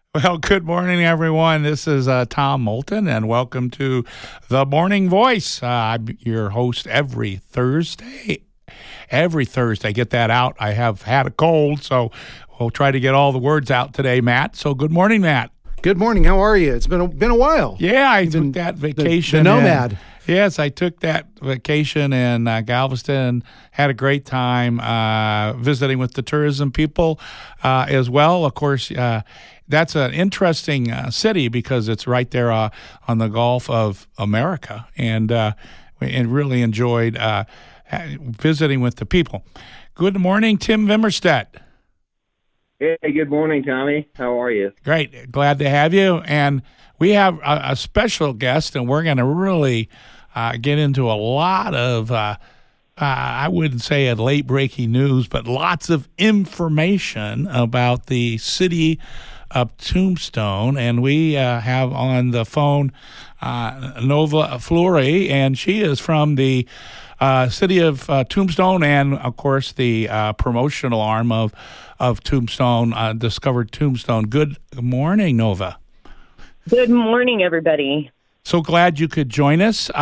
Well, good morning, everyone. This is Tom Moulton, and welcome to The Morning Voice. I'm your host every Thursday. Get that out. I have had a cold, so we'll try to get all the words out today, Matt. So good morning, Matt. Good morning. How are you? It's been a while. Yeah, I took that vacation. The nomad. Yes, I took that vacation in Galveston. Had a great time visiting with the tourism people as well. Of course, that's an interesting city because it's right there on the Gulf of America, and really enjoyed visiting with the people. Good morning, Tim Vimmerstedt. Hey, good morning, Tommy. How are you? Great. Glad to have you. And we have a special guest, and we're going to really get into a lot of, I wouldn't say a late-breaking news, but lots of information about the city of Tombstone. And we have on the phone Nova Fleury, and she is from the city of Tombstone and, of course, the promotional arm of Tombstone, Discovered Tombstone. Good morning, Nova. Good morning, everybody. So glad you could join us.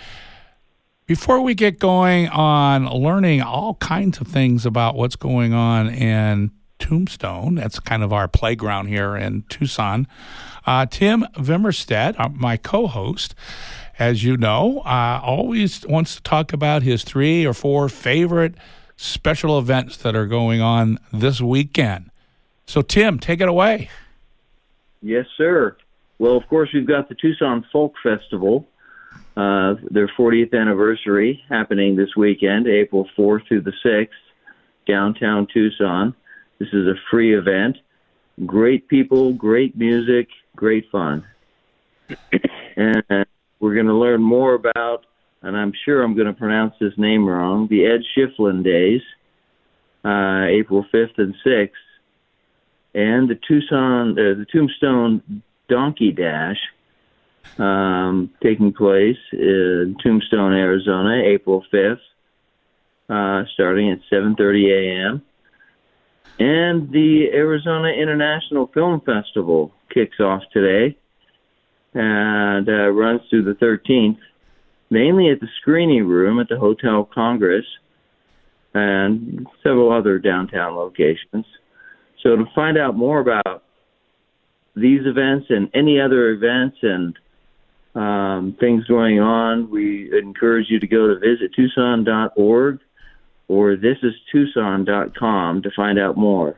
Before we get going on learning all kinds of things about what's going on in Tombstone, that's kind of our playground here in Tucson, Tim Vimmerstedt, my co-host, as you know, always wants to talk about his 3 or 4 favorite special events that are going on this weekend. So, Tim, take it away. Yes, sir. Well, of course, we've got the Tucson Folk Festival, their 40th anniversary, happening this weekend, April 4th through the 6th, downtown Tucson. This is a free event. Great people, great music, great fun. And we're going to learn more about, and I'm sure I'm going to pronounce his name wrong, the Ed Schifflin Days, April 5th and 6th, and the Tombstone Donkey Dash, taking place in Tombstone, Arizona, April 5th, starting at 7:30 a.m. And the Arizona International Film Festival kicks off today and runs through the 13th, mainly at the Screening Room at the Hotel Congress and several other downtown locations. So to find out more about these events and any other events and things going on, we encourage you to go to visittucson.org or thisistucson.com to find out more.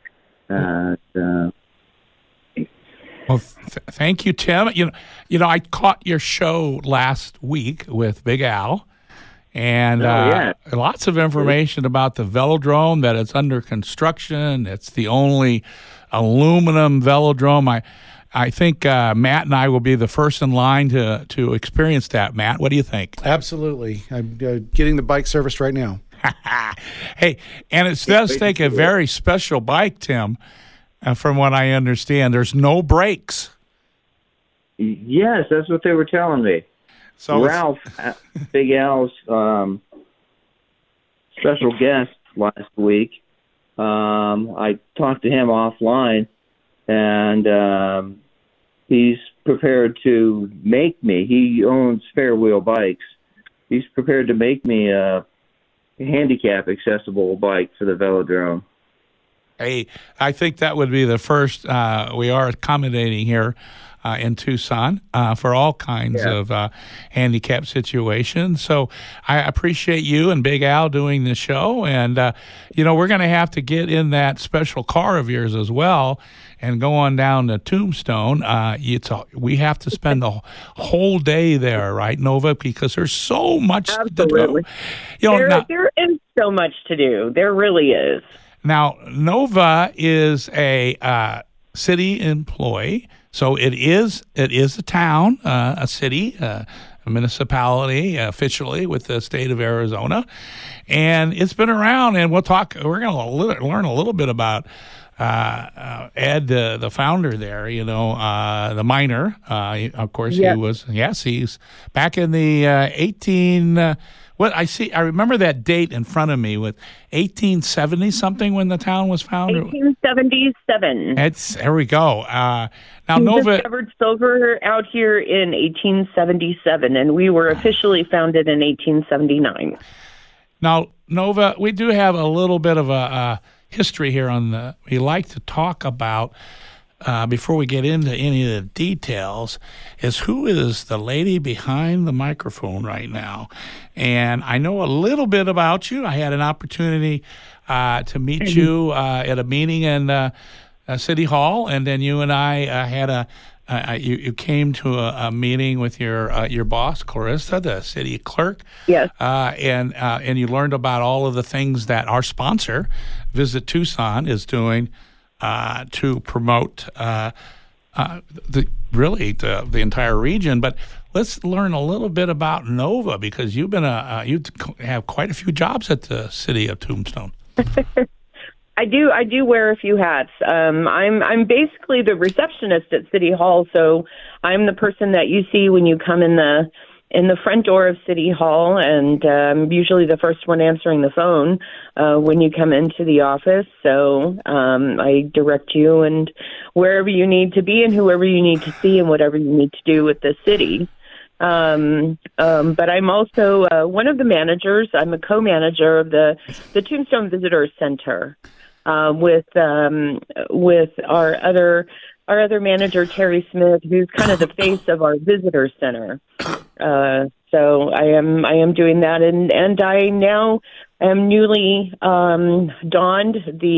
Well, thank you, Tim. You know, I caught your show last week with Big Al, and lots of information about the velodrome, that it's under construction. It's the only aluminum velodrome. I think Matt and I will be the first in line to experience that. Matt, what do you think? Absolutely. I'm getting the bike serviced right now. Hey, and it does take a very special bike, Tim. From what I understand, there's no brakes. Yes, that's what they were telling me. So Ralph, Big Al's special guest last week, I talked to him offline, and he's prepared to make me. He owns Fair Wheel Bikes. He's prepared to make me a handicap accessible bike for the velodrome. Hey, I think that would be the first. We are accommodating here in Tucson for all kinds of handicap situations. So I appreciate you and Big Al doing the show. And, we're going to have to get in that special car of yours as well and go on down to Tombstone. We have to spend the whole day there, right, Nova? Because there's so much to do. There is so much to do. There really is. Now, Nova is a city employee, so it is a town, a city, a municipality officially with the state of Arizona, and it's been around. And we're going to learn a little bit about Ed, the founder there. The miner. Of course, he's back in the What I remember that date in front of me with 1870 something when the town was founded. 1877. There we go. Now We Nova. discovered silver out here in 1877, and we were officially founded in 1879. Now Nova, we do have a little bit of a history here on the. We like to talk about. Before we get into any of the details, is who is the lady behind the microphone right now. And I know a little bit about you. I had an opportunity to meet you at a meeting in City Hall, and then you and I had you came to a meeting with your boss, Clarissa, the city clerk. Yes. And you learned about all of the things that our sponsor, Visit Tucson, is doing to promote the entire region. But let's learn a little bit about Nova, because you've been you have quite a few jobs at the city of Tombstone. I do wear a few hats. I'm basically the receptionist at City Hall, so I'm the person that you see when you come in the front door of City Hall, and usually the first one answering the phone when you come into the office. So I direct you and wherever you need to be and whoever you need to see and whatever you need to do with the city. But I'm also one of the managers. I'm a co-manager of the Tombstone Visitor Center with our other manager, Terry Smith, who's kind of the face of our visitor center. So I am doing that, and I now am newly donned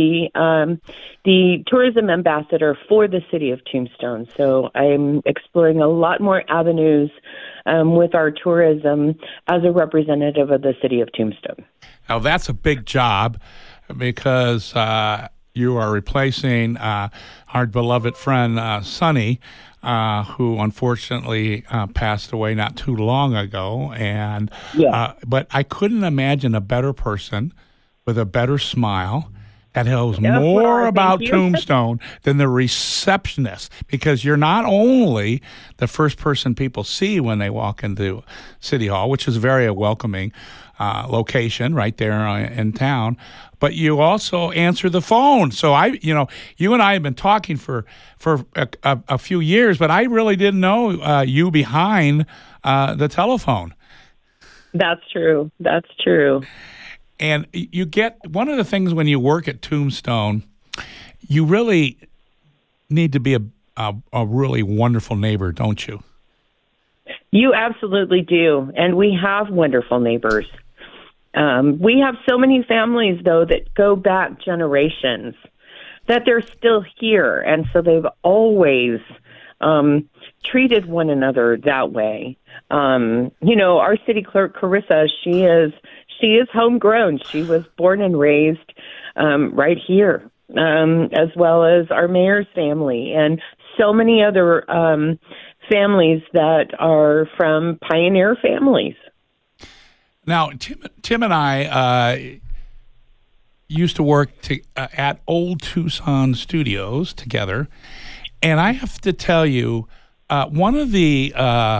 the tourism ambassador for the city of Tombstone. So I'm exploring a lot more avenues with our tourism as a representative of the city of Tombstone. Now that's a big job, because you are replacing our beloved friend Sonny, who unfortunately passed away not too long ago. And but I couldn't imagine a better person with a better smile that knows more about Tombstone than the receptionist, because you're not only the first person people see when they walk into City Hall, which is a very welcoming location right there in town, but you also answer the phone. So you and I have been talking for a few years, but I really didn't know you behind the telephone. That's true. That's true. And you get one of the things when you work at Tombstone, you really need to be a really wonderful neighbor, don't you? You absolutely do. And we have wonderful neighbors. We have so many families, though, that go back generations, that they're still here. And so they've always treated one another that way. Our city clerk, Clarissa, she is homegrown. She was born and raised right here, as well as our mayor's family and so many other families that are from pioneer families. Now, Tim and I used to work at Old Tucson Studios together, and I have to tell you, one of the,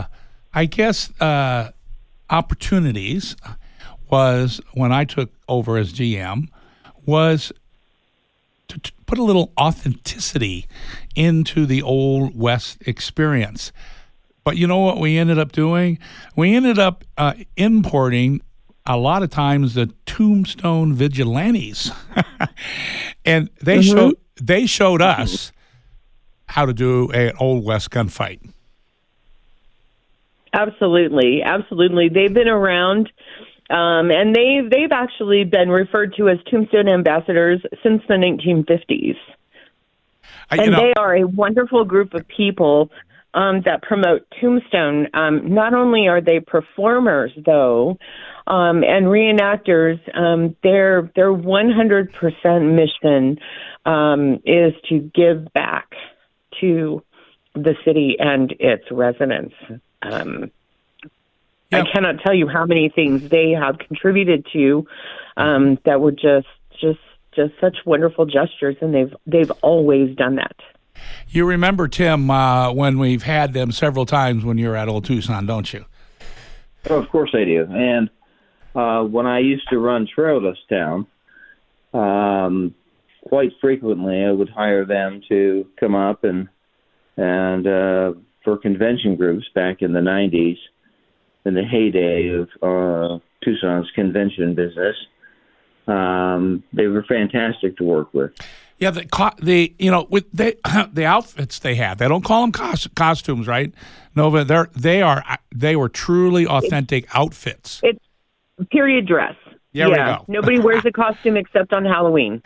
opportunities was when I took over as GM was to put a little authenticity into the Old West experience. But you know what we ended up doing? We ended up importing a lot of times the Tombstone vigilantes, and they showed us how to do an Old West gunfight. Absolutely. They've been around, and they've actually been referred to as Tombstone ambassadors since the 1950s. They are a wonderful group of people that promote Tombstone. Not only are they performers, though, and reenactors, their 100% mission is to give back to the city and its residents. I cannot tell you how many things they have contributed to that were just such wonderful gestures, and they've always done that. You remember, Tim, when we've had them several times when you were at Old Tucson, don't you? Oh, of course I do. And when I used to run Trailless Town, quite frequently I would hire them to come up and for convention groups back in the 90s, in the heyday of Tucson's convention business. They were fantastic to work with. Yeah, with the outfits they have, they don't call them costumes, right? Nova, they were truly authentic outfits. It's period dress. There we go. Nobody wears a costume except on Halloween.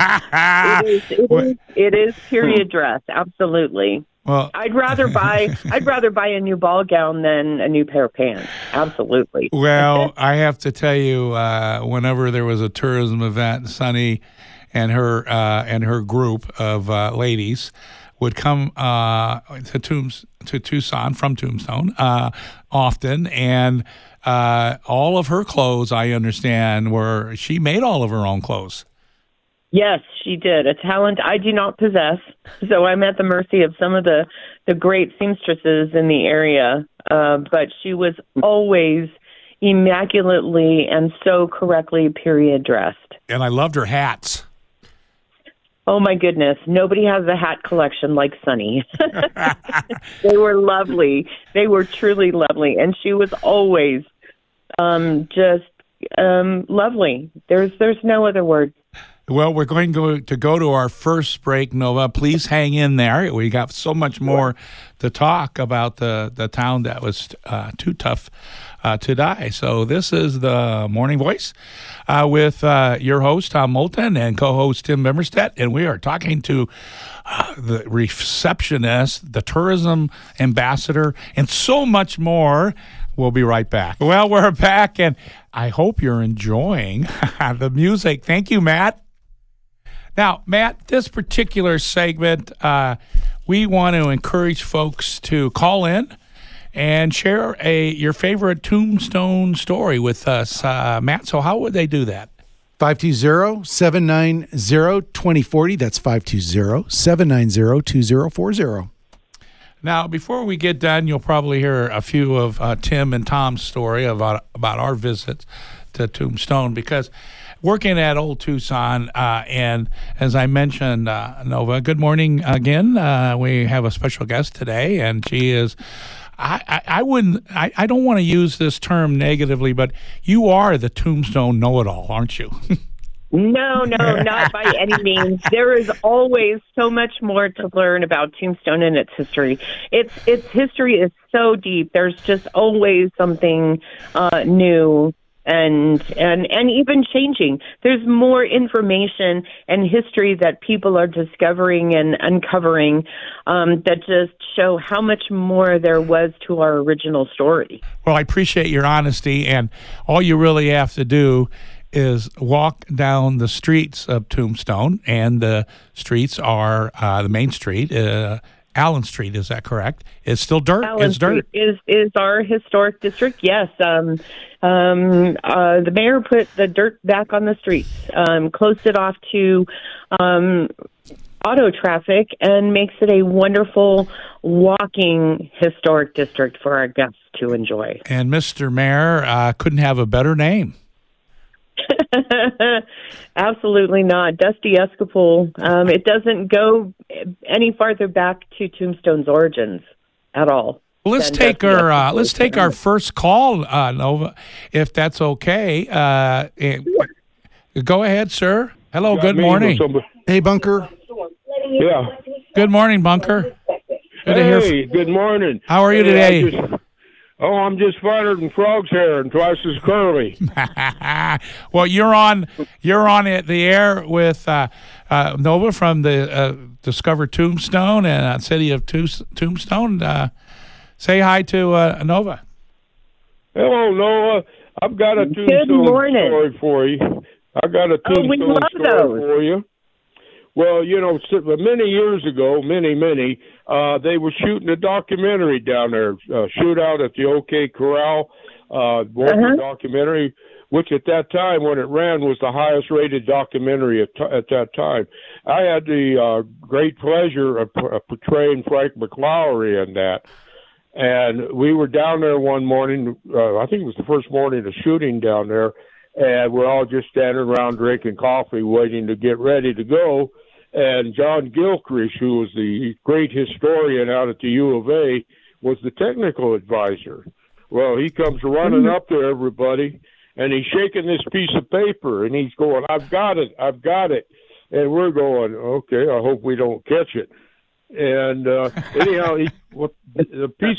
It is period dress. Absolutely. Well, I'd rather buy a new ball gown than a new pair of pants. Absolutely. Well, I have to tell you, whenever there was a tourism event, Sunny and her group of ladies would come to Tucson from Tombstone often, and all of her clothes, I understand, she made all of her own clothes. Yes, she did. A talent I do not possess, so I'm at the mercy of some of the great seamstresses in the area. But she was always immaculately and so correctly period dressed. And I loved her hats. Oh, my goodness. Nobody has a hat collection like Sunny. They were lovely. They were truly lovely. And she was always just lovely. There's no other word. Well, we're going to go to our first break, Nova. Please hang in there. We got so much more to talk about the town that was too tough to die. So this is the Morning Voice with your host, Tom Moulton, and co-host Tim Bimmerstedt. And we are talking to the receptionist, the tourism ambassador, and so much more. We'll be right back. Well, we're back, and I hope you're enjoying the music. Thank you, Matt. Now, Matt, this particular segment, we want to encourage folks to call in and share your favorite Tombstone story with us, Matt. So how would they do that? 520-790-2040. That's 520-790-2040. Now, before we get done, you'll probably hear a few of Tim and Tom's story about our visits to Tombstone, because working at Old Tucson, and as I mentioned, Nova, good morning again. We have a special guest today, and she is, I don't want to use this term negatively, but you are the Tombstone know-it-all, aren't you? No, not by any means. There is always so much more to learn about Tombstone and its history. Its history is so deep. There's just always something new and even changing. There's more information and history that people are discovering and uncovering that just show how much more there was to our original story. Well, I appreciate your honesty, and all you really have to do is walk down the streets of Tombstone, and the streets are the main street, Allen Street. Is that correct? It's still dirt. Allen it's dirt. Street is our historic district. Yes. The mayor put the dirt back on the streets, closed it off to auto traffic, and makes it a wonderful walking historic district for our guests to enjoy. And Mr. Mayor couldn't have a better name. Absolutely not. Dusty Escapol. It doesn't go any farther back to Tombstone's origins at all. Well, let's take our first call, Nova, if that's okay. Go ahead, sir. Hello. Good morning. Hey, Bunker. Yeah. Good morning, Bunker. Good morning. How are you today? I'm just finer than frog's hair and twice as curly. Well, you're on the air with Nova from the Discover Tombstone and City of Tombstone. Say hi to Nova. Hello, Nova. I've got a Tombstone story for you. I got a Tombstone story for you. Well, many years ago, they were shooting a documentary down there, Shootout at the OK Corral, documentary, which at that time, when it ran, was the highest rated documentary at that time. I had the great pleasure of portraying Frank McLaury in that. And we were down there one morning. I think it was the first morning of shooting down there, and we're all just standing around drinking coffee, waiting to get ready to go. And John Gilchrist, who was the great historian out at the U of A, was the technical advisor. Well, he comes running up to everybody, and he's shaking this piece of paper, and he's going, I've got it. And we're going, okay, I hope we don't catch it. And anyhow, the piece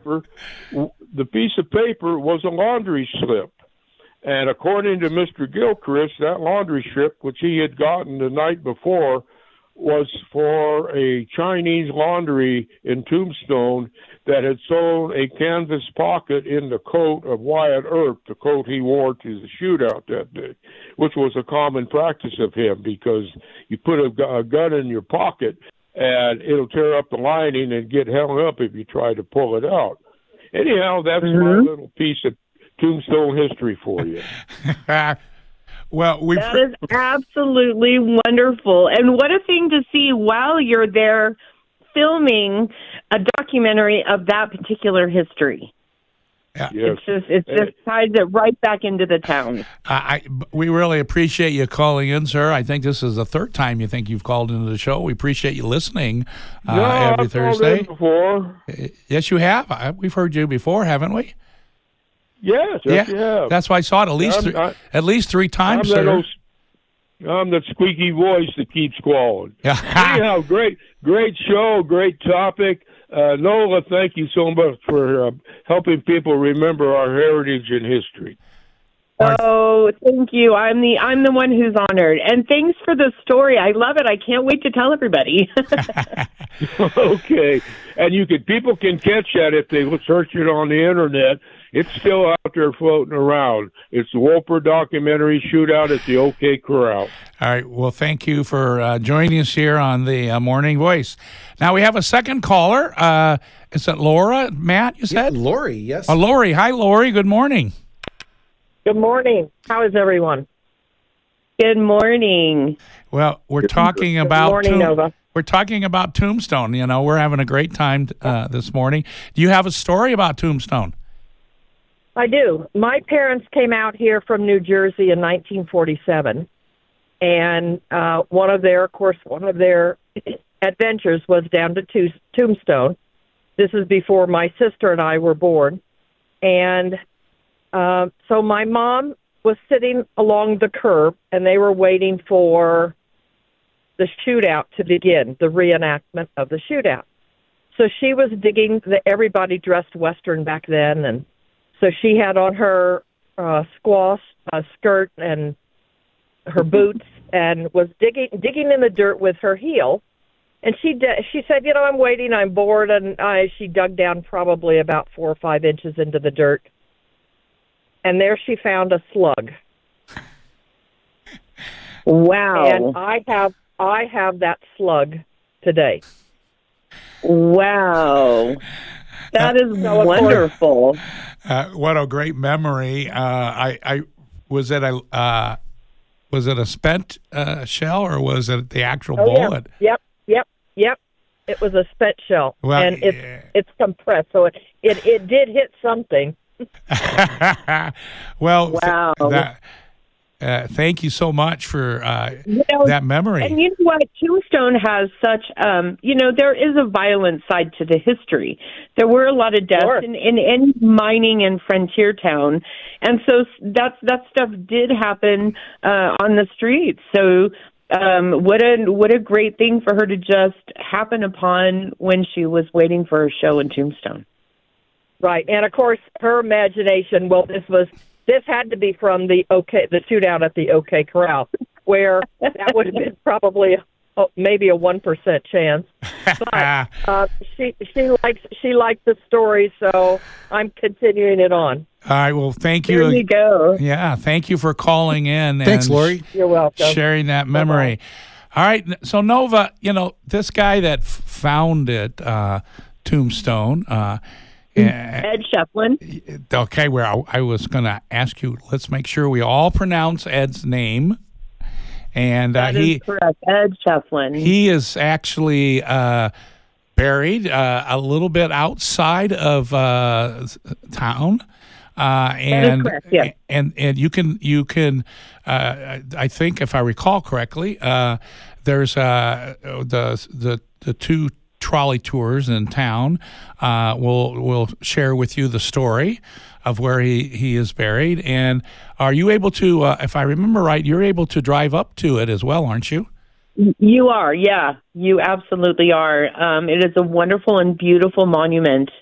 of paper was a laundry slip. And according to Mr. Gilchrist, that laundry strip, which he had gotten the night before, was for a Chinese laundry in Tombstone that had sewn a canvas pocket in the coat of Wyatt Earp, the coat he wore to the shootout that day, which was a common practice of him, because you put a gun in your pocket and it'll tear up the lining and get hung up if you try to pull it out. Anyhow, that's my little piece of Tombstone history for you. Well, that is absolutely wonderful. And what a thing to see while you're there filming a documentary of that particular history. Yeah. It just ties it right back into the town. We really appreciate you calling in, sir. I think this is the third time you've called into the show. We appreciate you listening every Thursday. I've called in before. Yes, you have. We've heard you before, haven't we? Yes, you have. That's why I saw it at least three times, sir. I'm that squeaky voice that keeps calling. Anyhow, great show, great topic. Nola, thank you so much for helping people remember our heritage and history. Oh, thank you. I'm the one who's honored. And thanks for the story. I love it. I can't wait to tell everybody. Okay. And people can catch that if they search it on the internet. It's still out there floating around. It's the Wolper documentary, Shootout at the OK Corral. All right. Well, thank you for joining us here on the Morning Voice. Now we have a second caller. Is it Laura? Matt, you said? Yeah, Lori, yes. Lori. Hi, Lori. Good morning. Good morning. How is everyone? Good morning. Well, we're talking about Good morning, Nova. We're talking about Tombstone. We're having a great time this morning. Do you have a story about Tombstone? I do. My parents came out here from New Jersey in 1947, and one of their adventures was down to Tombstone. This is before my sister and I were born, and so my mom was sitting along the curb, and they were waiting for the shootout to begin, the reenactment of the shootout. So she was digging. Everybody dressed Western back then, and so she had on her squash skirt and her boots, and was digging in the dirt with her heel. And she said, I'm waiting, I'm bored, and she dug down probably about 4 or 5 inches into the dirt, and there she found a slug. Wow! And I have that slug today. Wow! That is wonderful. What a great memory! Was it a spent shell, or was it the actual bullet? Yeah. Yep. It was a spent shell, well, and it's compressed, so it did hit something. Well, wow. Thank you so much for that memory. And you know what? Tombstone has such, there is a violent side to the history. There were a lot of deaths in any mining and frontier town. And so that stuff did happen on the streets. So what a great thing for her to just happen upon when she was waiting for her show in Tombstone. Right. And, of course, her imagination, this had to be from the shootout at the OK Corral, where that would have been probably maybe a 1% chance. But she liked the story, so I'm continuing it on. All right. Well, thank you. There you go. Yeah. Thank you for calling in. Thanks, Lori. You're welcome. Sharing that memory. Bye-bye. All right. So, Nova, this guy that founded Tombstone, Ed Shefflin. Okay, where I was going to ask you, let's make sure we all pronounce Ed's name. And that is correct, Ed Shefflin. He is actually buried a little bit outside of town. And correct, yes. and you can I think if I recall correctly, there's the two trolley tours in town. Will share with you the story of where he is buried. And are you able to, if I remember right, you're able to drive up to it as well, aren't you? You are, yeah. You absolutely are. It is a wonderful and beautiful monument.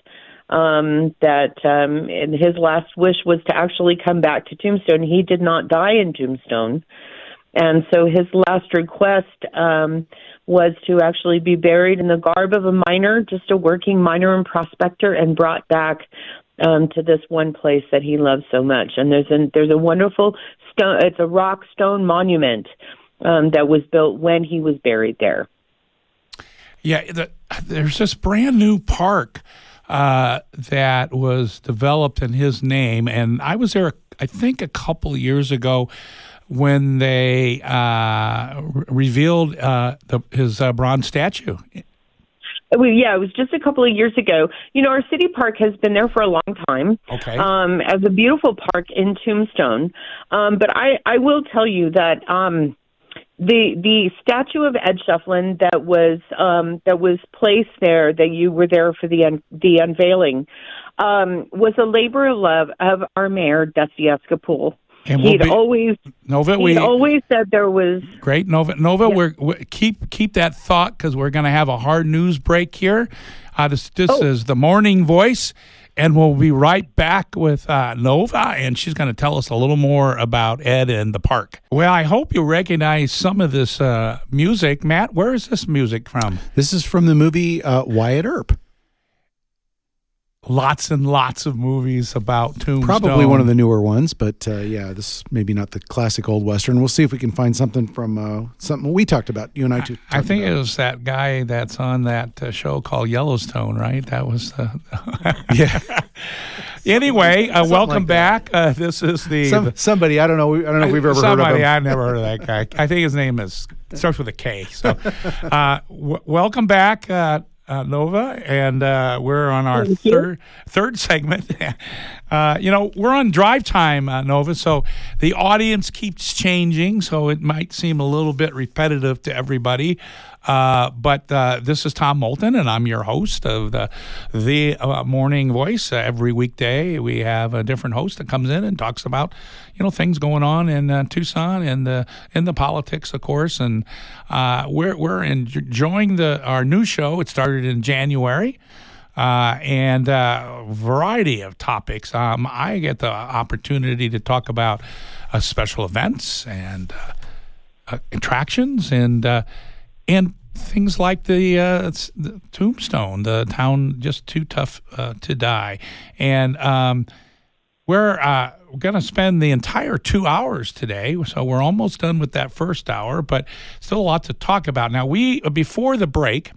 And his last wish was to actually come back to Tombstone. He did not die in Tombstone. And so his last request was to actually be buried in the garb of a miner, just a working miner and prospector, and brought back to this one place that he loves so much. And there's a wonderful stone. It's a rock stone monument that was built when he was buried there. Yeah, there's this brand new park that was developed in his name, and I was there, I think, a couple years ago when they revealed his bronze statue. Yeah, it was just a couple of years ago. You know, our city park has been there for a long time. Okay. As a beautiful park in Tombstone. But I will tell you that the statue of Ed Schieffelin that was placed there, that you were there for the unveiling, was a labor of love of our mayor, Dusty Escapol. And He'd always said there was great. Nova, yeah. we're keep that thought, because we're going to have a hard news break here. This is the Morning Voice, and we'll be right back with Nova, and she's going to tell us a little more about Ed and the park. Well, I hope you recognize some of this music. Matt, where is this music from? This is from the movie Wyatt Earp. Lots and lots of movies about Tombstone. Probably one of the newer ones, but this is maybe not the classic old Western. We'll see if we can find something from something we talked about, you and I too. I think it was that guy that's on that show called Yellowstone, right? That was yeah. Anyway, welcome back. This is somebody I don't know. I don't know if we've ever heard of him. I've never heard of that guy. I think his name starts with a K. So, welcome back. Nova, and we're on our third segment. We're on drive time, Nova, so the audience keeps changing, so it might seem a little bit repetitive to everybody. But this is Tom Moulton, and I'm your host of the Morning Voice. Every weekday, we have a different host that comes in and talks about things going on in Tucson and in the politics, of course. And we're enjoying our new show. It started in January. And a variety of topics. I get the opportunity to talk about special events and attractions and things like the Tombstone, the town just too tough to die. And we're going to spend the entire 2 hours today, so we're almost done with that first hour, but still a lot to talk about. Now, before the break,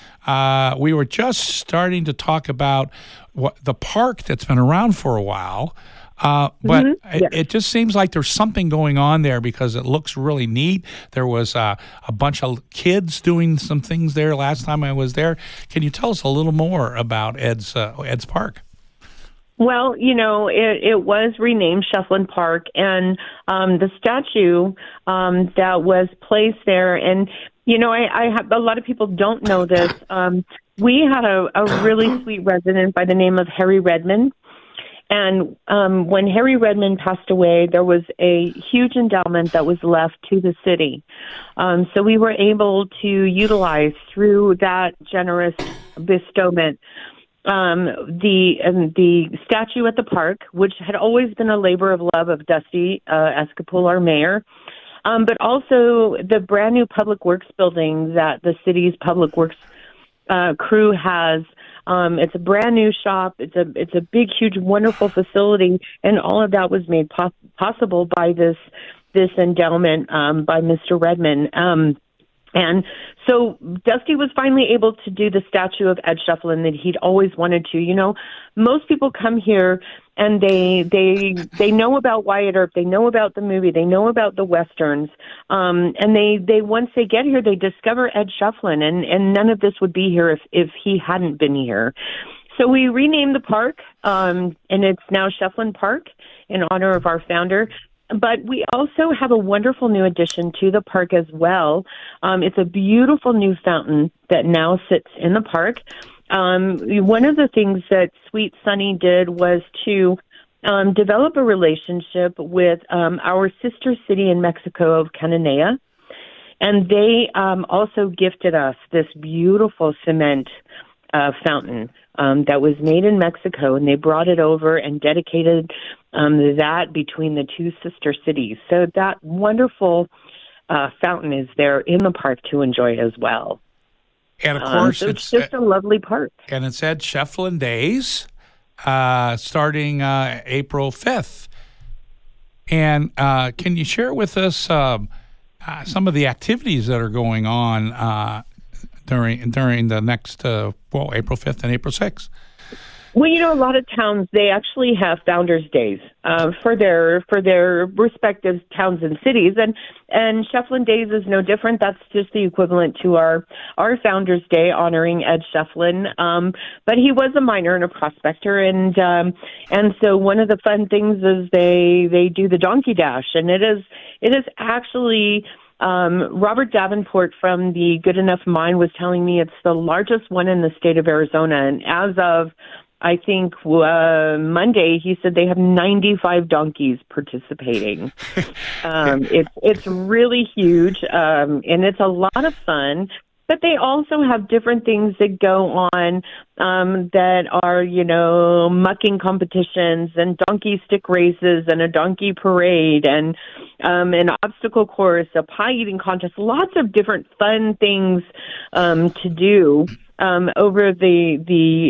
we were just starting to talk about the park that's been around for a while, but it just seems like there's something going on there because it looks really neat. There was a bunch of kids doing some things there last time I was there. Can you tell us a little more about Ed's park? Well, it was renamed Schieffelin Park, and the statue that was placed there, and I have a lot of people don't know this. We had a really sweet resident by the name of Harry Redmond, and when Harry Redmond passed away, there was a huge endowment that was left to the city. So we were able to utilize through that generous bestowment the statue at the park, which had always been a labor of love of Dusty Escapol, our mayor, but also the brand new public works building that the city's public works crew has. It's a brand new shop. It's a big, huge, wonderful facility, and all of that was made possible by this endowment by Mr. Redmond. And so Dusty was finally able to do the statue of Ed Schieffelin that he'd always wanted to. You know, most people come here and they know about Wyatt Earp, they know about the movie, they know about the Westerns, and they once they get here, they discover Ed Schieffelin, and none of this would be here if he hadn't been here. So we renamed the park, and it's now Schieffelin Park in honor of our founder. But we also have a wonderful new addition to the park as well. It's a beautiful new fountain that now sits in the park. One of the things that Sweet Sunny did was to develop a relationship with our sister city in Mexico of Cananea. And they also gifted us this beautiful cement fountain that was made in Mexico, and they brought it over and dedicated that between the two sister cities. So that wonderful fountain is there in the park to enjoy as well. And of course, so it's just a lovely park. And it's Ed Schieffelin Days, starting April 5th. And can you share with us some of the activities that are going on during the next, April 5th and April 6th? Well, you know, a lot of towns, they actually have Founders Days for their respective towns and cities, and Schieffelin Days is no different. That's just the equivalent to our Founders Day honoring Ed Schieffelin. But he was a miner and a prospector, and so one of the fun things is they do the Donkey Dash, and it is actually. Robert Davenport from the Good Enough Mine was telling me it's the largest one in the state of Arizona, and as of I think Monday, he said they have 95 donkeys participating. It's really huge, and it's a lot of fun. But they also have different things that go on that are, you know, mucking competitions and donkey stick races and a donkey parade and an obstacle course, a pie eating contest, lots of different fun things to do over the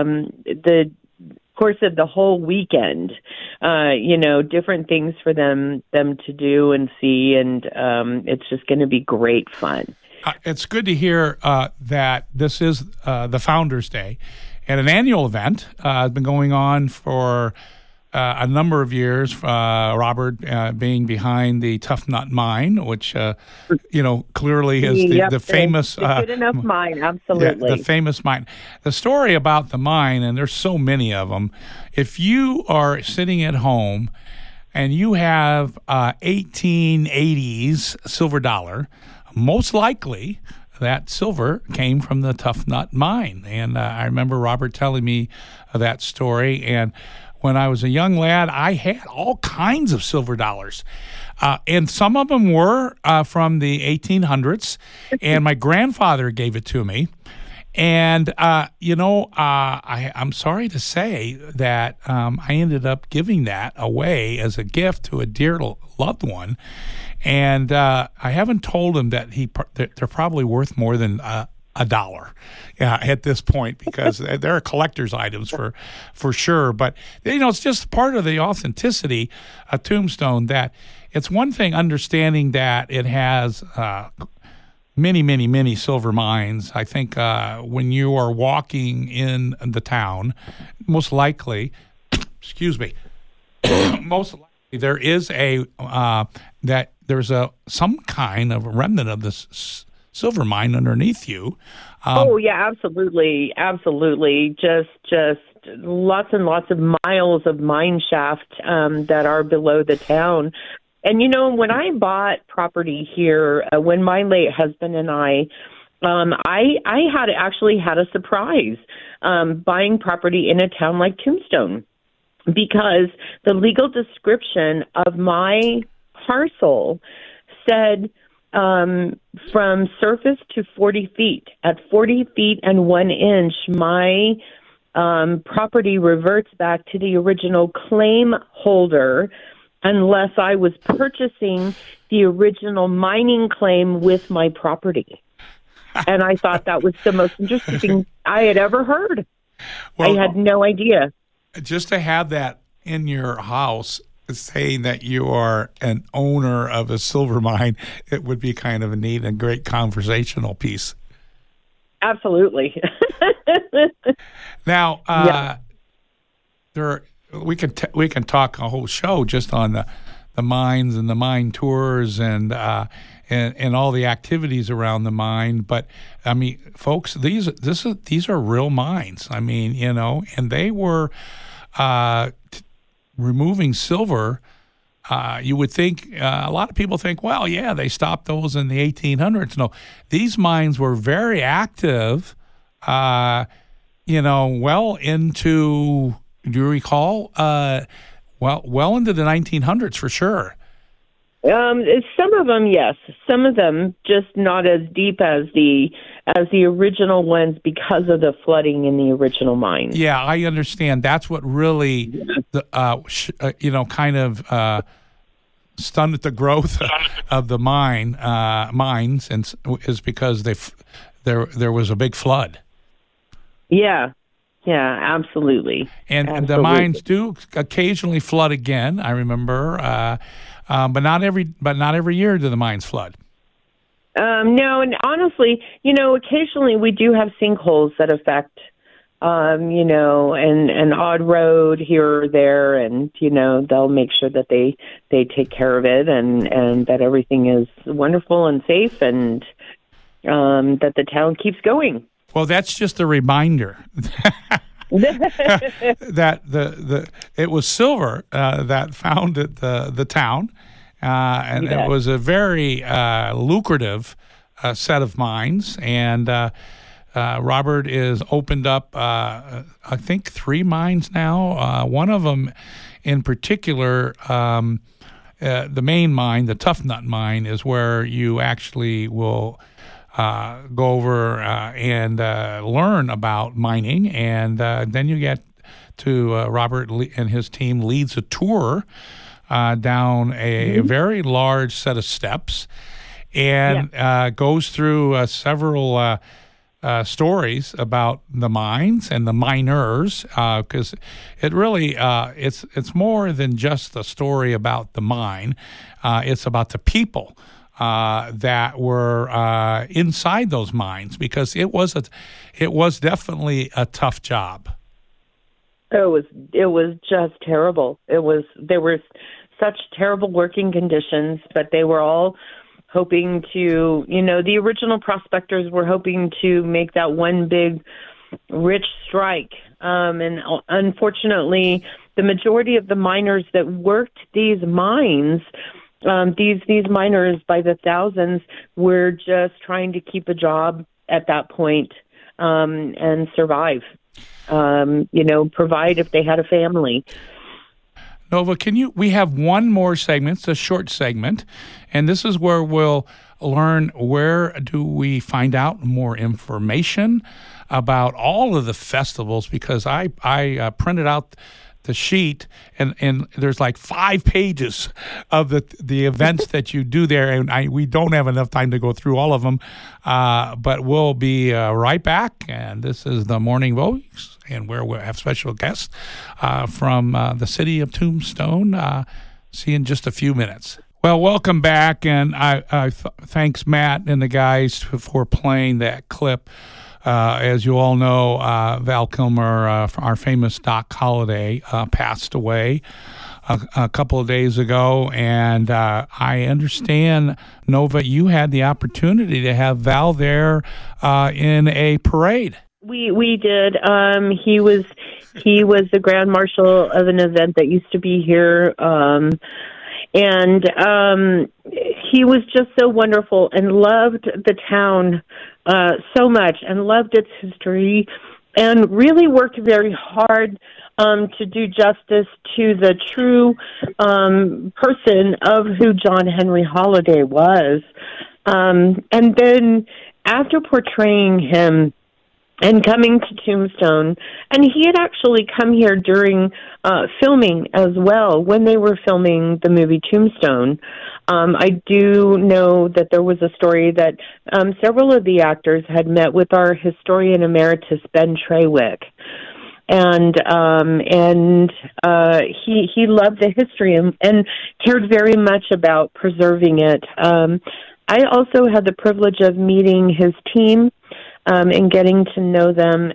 course of the whole weekend. You know, different things for them to do and see, and it's just going to be great fun. It's good to hear that this is the Founders Day, and an annual event has been going on for a number of years. Robert being behind the Tough Nut Mine, which you know clearly is the famous the Good Enough Mine, absolutely. Yeah, the famous mine. The story about the mine, and there's so many of them. If you are sitting at home and you have 1880s silver dollar, most likely that silver came from the Tough Nut Mine. And I remember Robert telling me that story. And when I was a young lad, I had all kinds of silver dollars. And some of them were from the 1800s. And my grandfather gave it to me. And, you know, I'm sorry to say that I ended up giving that away as a gift to a dear loved one. And I haven't told him that they're probably worth more than $1 at this point, because they're collector's items for sure. But, you know, it's just part of the authenticity of Tombstone, that it's one thing understanding that it has many, many, many silver mines. I think when you are walking in the town, most likely, most likely there is some kind of a remnant of this silver mine underneath you. Oh yeah, absolutely. Just lots and lots of miles of mine shaft that are below the town. And you know, when I bought property here, when my late husband and I had actually had a surprise buying property in a town like Tombstone, because the legal description of my parcel said from surface to 40 feet. At 40 feet and 1 inch, my property reverts back to the original claim holder unless I was purchasing the original mining claim with my property. And I thought that was the most interesting thing I had ever heard. Well, I had no idea. Just to have that in your house saying that you are an owner of a silver mine, it would be kind of a neat and great conversational piece. Absolutely. Now, we can talk a whole show just on the mines and the mine tours and all the activities around the mine. But I mean, folks, these are real mines. I mean, and they were removing silver. You would think a lot of people think, well, yeah, they stopped those in the 1800s. No, these mines were very active. Well into. Do you recall? Well into the 1900s for sure. Some of them, yes. Some of them just not as deep as the original ones because of the flooding in the original mines. Yeah, I understand. That's what really, kind of stunted the growth of the mines, and is because there was a big flood. Yeah. Yeah, absolutely. And the mines do occasionally flood again. I remember, but not every year do the mines flood. No, and honestly, occasionally we do have sinkholes that affect, an odd road here or there, and they'll make sure that they take care of it, and that everything is wonderful and safe, and that the town keeps going. Well, that's just a reminder that it was silver that founded the town, and it was a very lucrative set of mines. And Robert is opened up, I think, 3 mines now. One of them, in particular, the main mine, the Tough Nut mine, is where you actually will go over and learn about mining, and then you get to Robert and his team leads a tour down a very large set of steps, and goes through several stories about the mines and the miners, because it really it's more than just a story about the mine. It's about the people that were inside those mines, because it was definitely a tough job. It was just terrible. There were such terrible working conditions, but they were all hoping to, the original prospectors were hoping to make that one big rich strike. And unfortunately, the majority of the miners that worked these mines, these miners by the thousands, were just trying to keep a job at that point, and survive, provide if they had a family. Nova, we have one more segment. It's a short segment, and this is where we'll learn where do we find out more information about all of the festivals, because I printed out the sheet, and there's like 5 pages of the events that you do there, and we don't have enough time to go through all of them, but we'll be right back. And this is the Morning Voice, and where we'll have special guests from the city of Tombstone. See you in just a few minutes. Well, welcome back, and I thanks Matt and the guys for playing that clip. As you all know, Val Kilmer, our famous Doc Holliday, passed away a couple of days ago, and I understand, Nova, you had the opportunity to have Val there in a parade. We did. He was the Grand Marshal of an event that used to be here, and he was just so wonderful and loved the town so much, and loved its history, and really worked very hard to do justice to the true person of who John Henry Holliday was. And then after portraying him and coming to Tombstone, and he had actually come here during filming as well, when they were filming the movie Tombstone. I do know that there was a story that several of the actors had met with our historian emeritus, Ben Trawick. and he loved the history and cared very much about preserving it. I also had the privilege of meeting his team and getting to know them,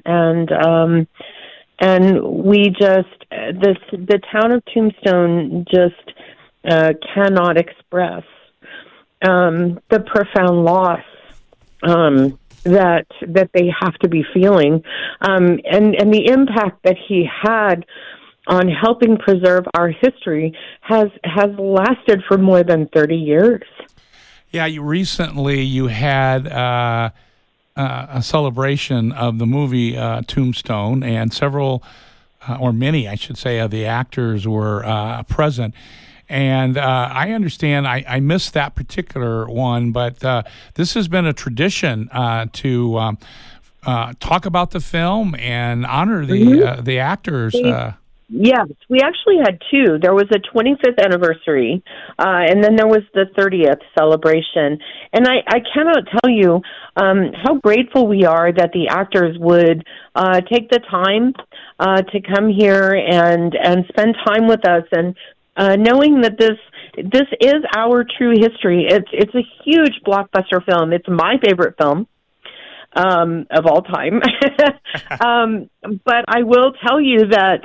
and we just the town of Tombstone just cannot express the profound loss that they have to be feeling, and the impact that he had on helping preserve our history has lasted for more than 30 years. Yeah, you had a celebration of the movie Tombstone, and several, or many, I should say, of the actors were present. And I understand I missed that particular one, but this has been a tradition to talk about the film and honor the actors. Yes, we actually had two. There was a 25th anniversary, and then there was the 30th celebration. And I cannot tell you how grateful we are that the actors would take the time to come here and spend time with us, and knowing that this is our true history. It's a huge blockbuster film. It's my favorite film of all time. But I will tell you that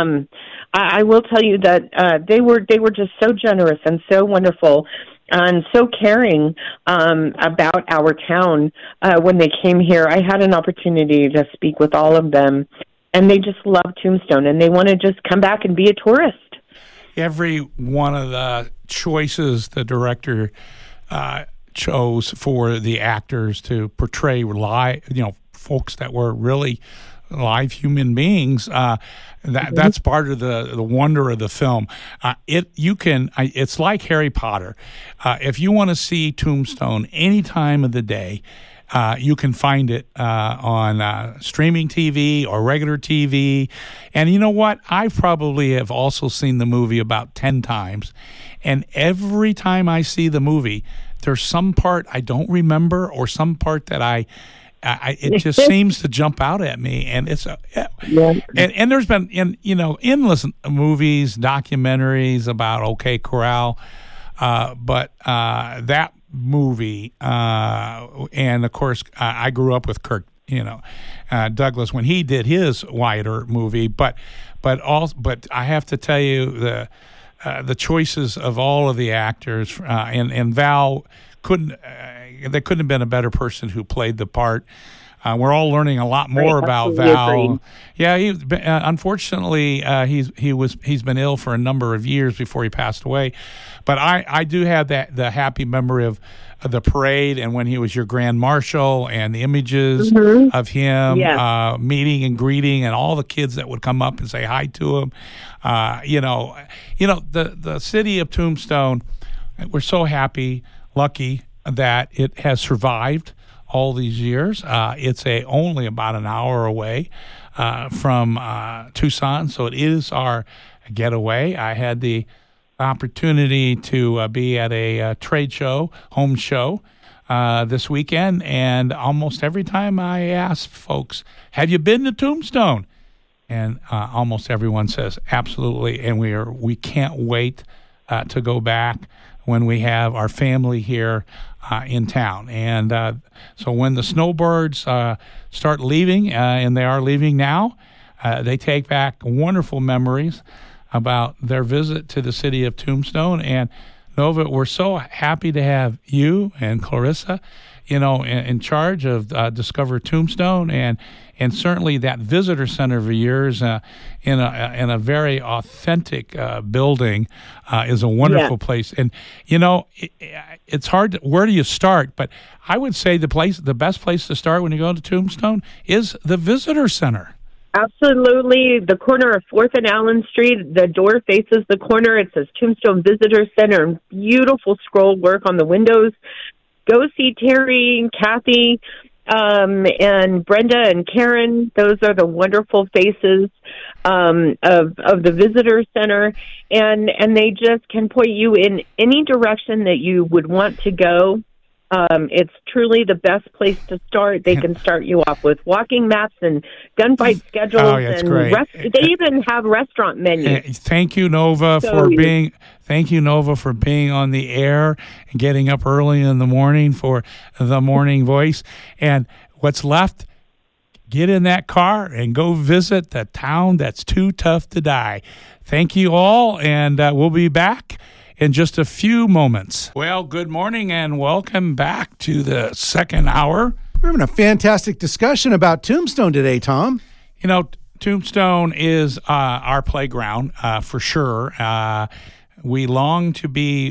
they were just so generous and so wonderful and so caring about our town when they came here. I had an opportunity to speak with all of them, and they just love Tombstone, and they want to just come back and be a tourist. Every one of the choices the director chose for the actors to portray live, folks that were really live human beings. That's part of the wonder of the film. It's like Harry Potter. If you want to see Tombstone any time of the day, you can find it on streaming TV or regular TV. And you know what? I probably have also seen the movie about 10 times. And every time I see the movie, there's some part I don't remember, or some part that it just seems to jump out at me. And it's and there's been endless movies, documentaries about OK Corral, but that movie, and of course I grew up with Kirk Douglas when he did his Wyatt Earp movie, but I have to tell you the choices of all of the actors, and Val there couldn't have been a better person who played the part. We're all learning a lot more about Val. Agree. Yeah, unfortunately he's been ill for a number of years before he passed away. But I do have the happy memory of the parade, and when he was your grand marshal, and the images of him meeting and greeting, and all the kids that would come up and say hi to him. The city of Tombstone, we're so lucky that it has survived all these years. It's only about an hour away from Tucson, so it is our getaway. I had the opportunity to be at a trade show, home show, this weekend, and almost every time I ask folks, have you been to Tombstone? And almost everyone says absolutely, and we can't wait to go back when we have our family here in town. And so when the snowbirds start leaving, and they are leaving now, they take back wonderful memories about their visit to the city of Tombstone. And Nova, we're so happy to have you and Clarissa, in charge of Discover Tombstone, and certainly that visitor center of yours in a very authentic building is a wonderful place. And it's hard. Where do you start? But I would say the best place to start when you go to Tombstone is the visitor center. Absolutely. The corner of 4th and Allen Street, the door faces the corner. It says Tombstone Visitor Center, and beautiful scroll work on the windows. Go see Terry and Kathy and Brenda and Karen. Those are the wonderful faces of the Visitor Center, and they just can point you in any direction that you would want to go. It's truly the best place to start. They can start you off with walking maps and gunfight schedules. Oh, yeah, that's great. They even have restaurant menus. Thank you, Nova, for being on the air and getting up early in the morning for the Morning Voice. And what's left, get in that car and go visit the town that's too tough to die. Thank you all, and we'll be back in just a few moments. Well, good morning and welcome back to the second hour. We're having a fantastic discussion about Tombstone today, Tom. You know, Tombstone is our playground for sure. We long to be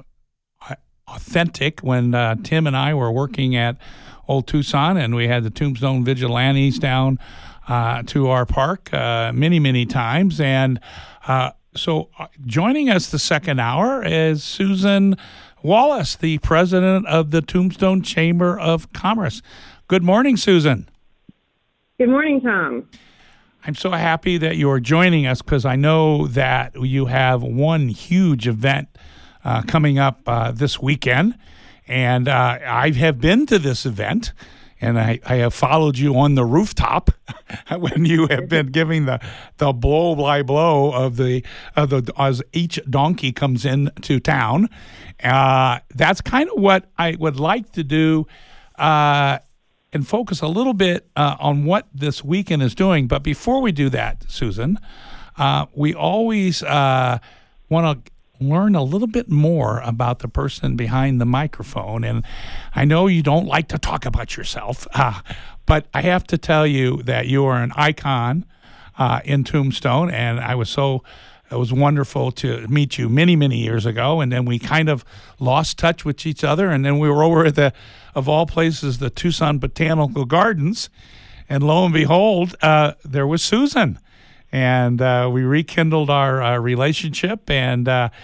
authentic. When Tim and I were working at Old Tucson and we had the Tombstone Vigilantes down to our park many, many times. And So joining us the second hour is Susan Wallace, the president of the Tombstone Chamber of Commerce. Good morning, Susan. Good morning, Tom. I'm so happy that you are joining us because I know that you have one huge event coming up this weekend. And I have been to this event. And I have followed you on the rooftop when you have been giving the blow by blow of as each donkey comes into town. That's kind of what I would like to do, and focus a little bit on what this weekend is doing. But before we do that, Susan, we always want to learn a little bit more about the person behind the microphone. And I know you don't like to talk about yourself, but I have to tell you that you are an icon in Tombstone, and it was wonderful to meet you many, many years ago, and then we kind of lost touch with each other, and then we were over at of all places, the Tucson Botanical Gardens, and lo and behold, there was Susan. And we rekindled our relationship, and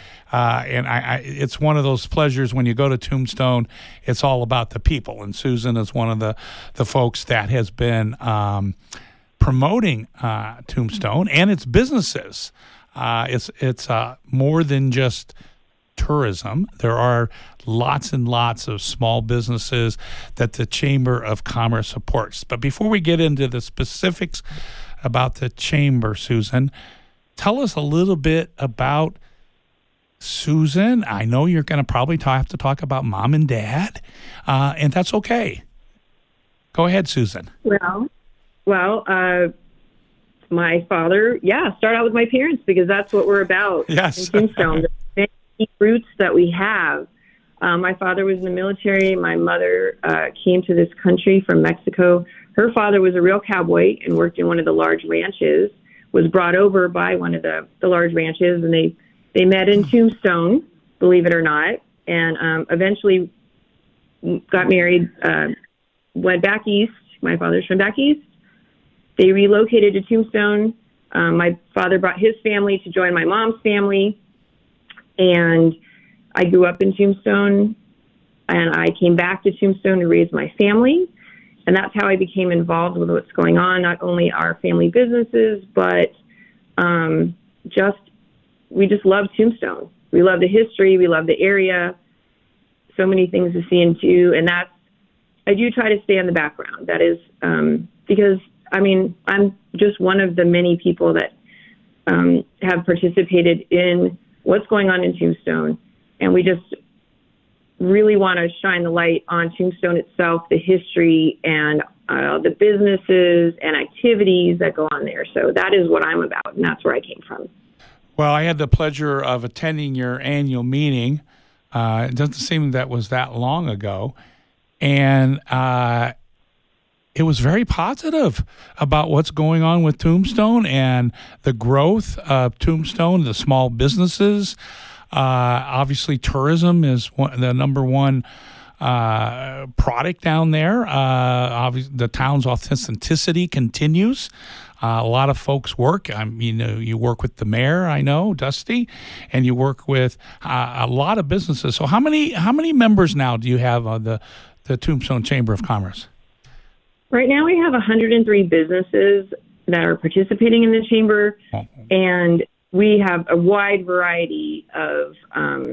it's one of those pleasures when you go to Tombstone. It's all about the people, and Susan is one of the folks that has been promoting Tombstone and its businesses. It's more than just tourism. There are lots and lots of small businesses that the Chamber of Commerce supports. But before we get into the specifics about the chamber, Susan, tell us a little bit about Susan. I know you're going to probably have to talk about mom and dad, and that's okay. Go ahead, Susan. Well, my father, start out with my parents because that's what we're about. Yes. In Tombstone, the many roots that we have. My father was in the military. My mother came to this country from Mexico. Her father was a real cowboy and worked in one of the large ranches, was brought over by one of the large ranches, and they met in Tombstone, believe it or not, and eventually got married, went back east. My father's from back east. They relocated to Tombstone. My father brought his family to join my mom's family, and I grew up in Tombstone, and I came back to Tombstone to raise my family. And that's how I became involved with what's going on, not only our family businesses, but we just love Tombstone. We love the history. We love the area. So many things to see and do. And I do try to stay in the background. That is because, I'm just one of the many people that have participated in what's going on in Tombstone. And we just really want to shine the light on Tombstone itself, the history, and the businesses and activities that go on there. So that is what I'm about, and that's where I came from. Well, I had the pleasure of attending your annual meeting. It doesn't seem that was that long ago. And it was very positive about what's going on with Tombstone and the growth of Tombstone, the small businesses. Obviously, tourism is the number one product down there. Obviously, the town's authenticity continues. A lot of folks work. You work with the mayor, I know, Dusty, and you work with a lot of businesses. So, how many members now do you have on the Tombstone Chamber of Commerce? Right now, we have 103 businesses that are participating in the chamber, and we have a wide variety of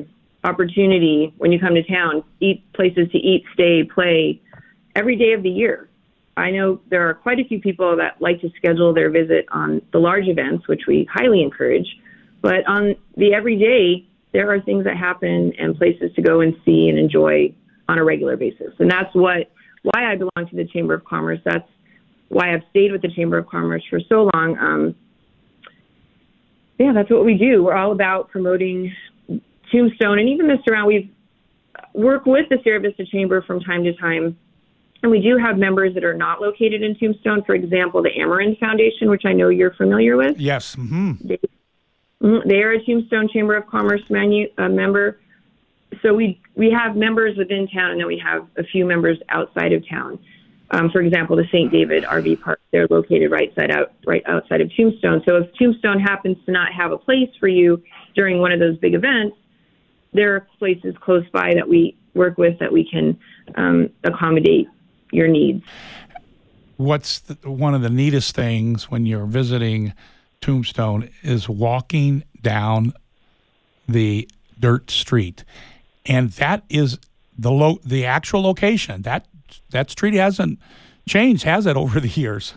opportunity when you come to town, places to eat, stay, play every day of the year. I know there are quite a few people that like to schedule their visit on the large events, which we highly encourage. But on the everyday, there are things that happen and places to go and see and enjoy on a regular basis. And that's why I belong to the Chamber of Commerce. That's why I've stayed with the Chamber of Commerce for so long. That's what we do. We're all about promoting Tombstone. And even Mr. Round, we've worked with the Sierra Vista Chamber from time to time. And we do have members that are not located in Tombstone. For example, the Amarin Foundation, which I know you're familiar with. Yes. Mm-hmm. They are a Tombstone Chamber of Commerce member. So we have members within town, and then we have a few members outside of town. For example, the St. David RV Park, they're located right outside of Tombstone. So if Tombstone happens to not have a place for you during one of those big events, there are places close by that we work with that we can accommodate your needs. What's one of the neatest things when you're visiting Tombstone is walking down the dirt street, and that is the actual location. That street hasn't changed, has it, over the years?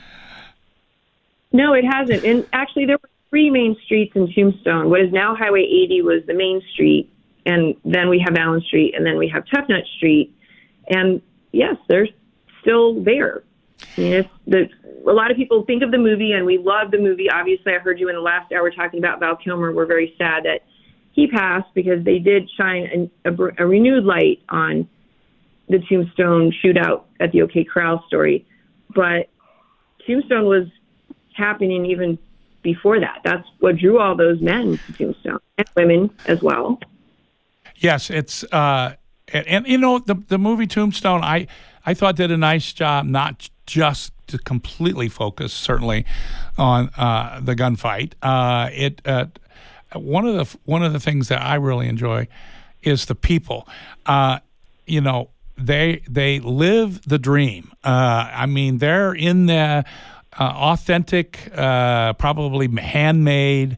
No, it hasn't. And actually, there were 3 main streets in Tombstone. What is now Highway 80 was the main street, and then we have Allen Street, and then we have Toughnut Street. And yes, they're still there. I mean, a lot of people think of the movie, and we love the movie. Obviously, I heard you in the last hour talking about Val Kilmer. We're very sad that he passed because they did shine a renewed light on the Tombstone shootout at the OK Corral story. But Tombstone was happening even before that. That's what drew all those men to Tombstone, and women as well. Yes, it's and you know, the movie Tombstone, I thought did a nice job, not just to completely focus certainly on the gunfight. One of the things that I really enjoy is the people. You know, they live the dream. I mean, they're in the authentic, probably handmade,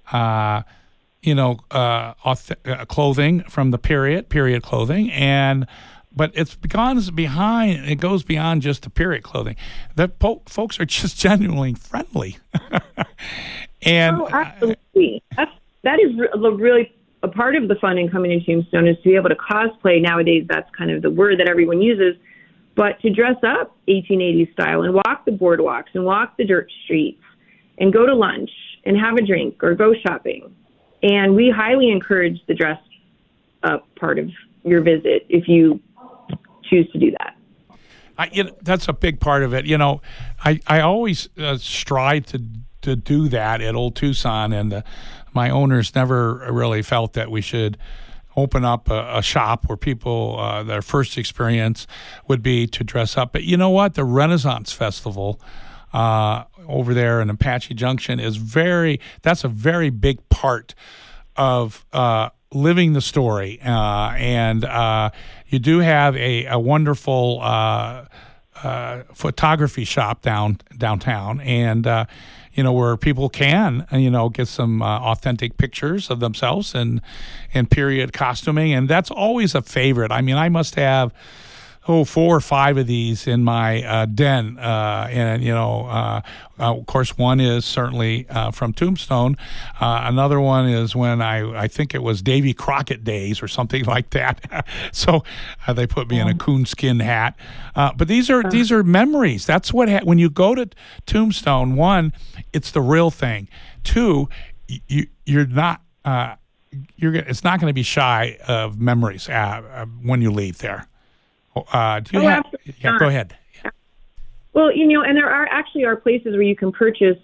clothing from the period clothing, but it goes beyond just the period clothing. The folks are just genuinely friendly. And absolutely. That is really a part of the fun in coming to Tombstone, is to be able to cosplay. Nowadays, that's kind of the word that everyone uses, but to dress up 1880s style and walk the boardwalks and walk the dirt streets and go to lunch and have a drink or go shopping. And we highly encourage the dress up part of your visit if you choose to do that. That's a big part of it. You know, I always strive to do that at Old Tucson, and my owners never really felt that we should open up a shop where people, their first experience would be to dress up. But you know what? The Renaissance Festival over there in Apache Junction that's a very big part of living the story. And you do have a wonderful photography shop downtown, and where people can get some authentic pictures of themselves and period costuming, and that's always a favorite. I mean, I must have 4 or 5 of these in my den, and of course, one is certainly from Tombstone. Another one is when I think it was Davy Crockett days or something like that. So they put me in a coonskin hat. But these are memories. That's what when you go to Tombstone. 1, it's the real thing. 2, you're not. It's not going to be shy of memories when you leave there. Go ahead. Yeah. Well, and there are places where you can purchase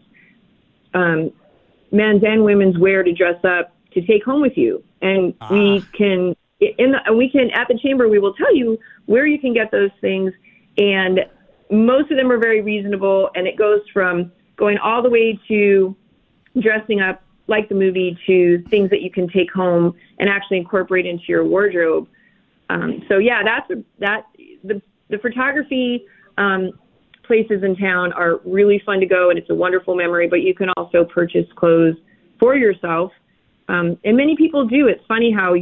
men's and women's wear to dress up to take home with you, and we can at the chamber we will tell you where you can get those things, and most of them are very reasonable, and it goes from going all the way to dressing up like the movie to things that you can take home and actually incorporate into your wardrobe. The photography places in town are really fun to go, and it's a wonderful memory, but you can also purchase clothes for yourself. And many people do. It's funny how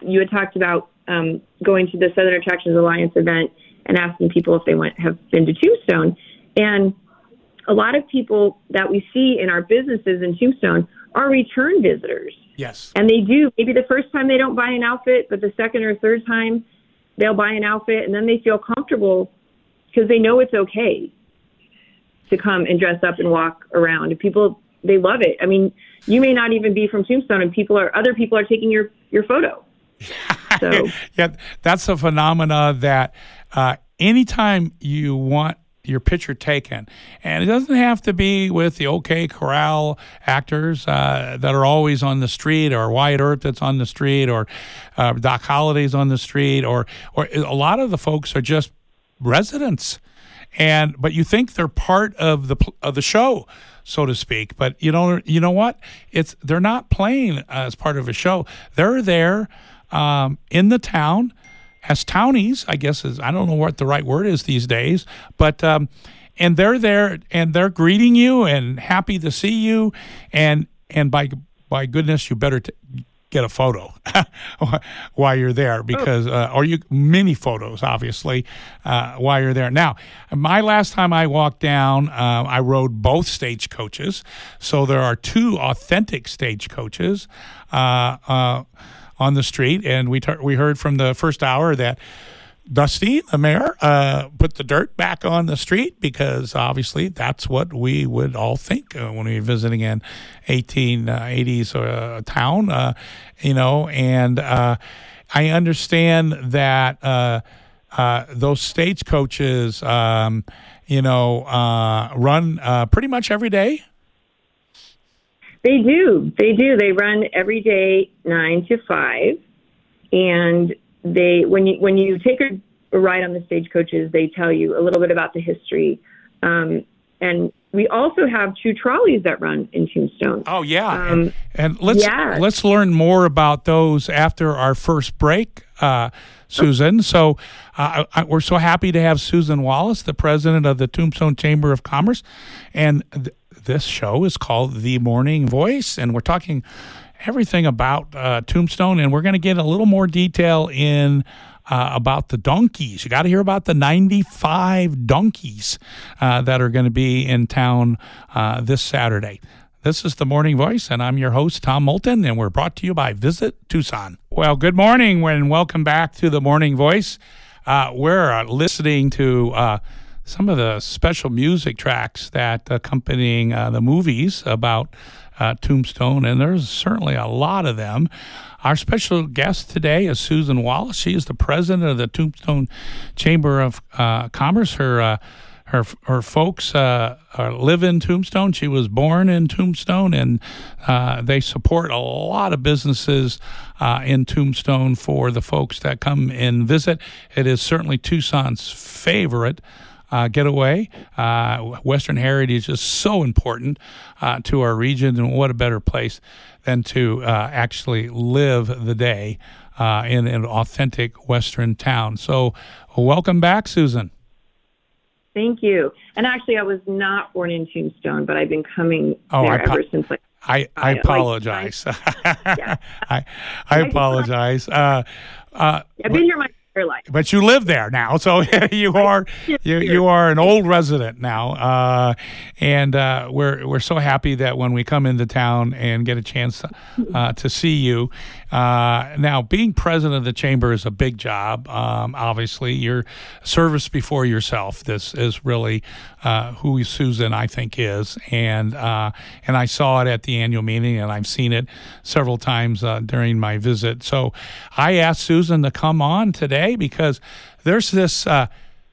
you had talked about going to the Southern Attractions Alliance event and asking people if they have been to Tombstone. And a lot of people that we see in our businesses in Tombstone are return visitors. Yes. And they do. Maybe the first time they don't buy an outfit, but the second or third time they'll buy an outfit, and then they feel comfortable because they know it's okay to come and dress up and walk around. And people, they love it. I mean, you may not even be from Tombstone, and other people are taking your photo. So yeah, that's a phenomena that anytime you want your picture taken, and it doesn't have to be with the OK Corral actors that are always on the street, or Wyatt Earp that's on the street, or Doc Holliday's on the street, or a lot of the folks are just residents, but you think they're part of the show, so to speak. But you know what? They're not playing as part of a show. They're there in the town as townies, I guess I don't know what the right word is these days, but and they're there and they're greeting you and happy to see you, and by goodness, you better get a photo while you're there, because or many photos, obviously, while you're there. Now, my last time I walked down, I rode both stagecoaches, so there are two authentic stagecoaches on the street, and we heard from the first hour that Dusty, the mayor, put the dirt back on the street, because obviously that's what we would all think when we were visiting an 1880s town, and I understand that those stagecoaches, run pretty much every day. They do. They run every day 9 to 5, and when you take a ride on the stagecoaches, they tell you a little bit about the history. And we also have 2 trolleys that run in Tombstone. Oh yeah, and let's learn more about those after our first break, Susan. So we're so happy to have Susan Wallace, the president of the Tombstone Chamber of Commerce, and this show is called The Morning Voice, and we're talking everything about Tombstone, and we're going to get a little more detail in about the donkeys. You got to hear about the 95 donkeys that are going to be in town this Saturday. This is The Morning Voice, and I'm your host, Tom Moulton, and we're brought to you by Visit Tucson. Well, good morning, and welcome back to The Morning Voice. We're listening to some of the special music tracks that accompanying the movies about Tombstone, and there's certainly a lot of them. Our special guest today is Susan Wallace. She is the president of the Tombstone Chamber of Commerce. Her folks live in Tombstone. She was born in Tombstone, and they support a lot of businesses in Tombstone for the folks that come and visit. It is certainly Tucson's favorite getaway. Western heritage is so important to our region, and what a better place than to actually live the day in an authentic Western town. So welcome back, Susan. Thank you. And actually, I was not born in Tombstone, but I've been coming there ever since. I apologize. I apologize. I've been here my entire life. But you live there now, so you are an old resident now, and we're so happy that when we come into town and get a chance to see you. Now, being president of the chamber is a big job. Obviously, your service before yourself. This is really who Susan, I think, is, and I saw it at the annual meeting, and I've seen it several times during my visit. So I asked Susan to come on today because there's this, and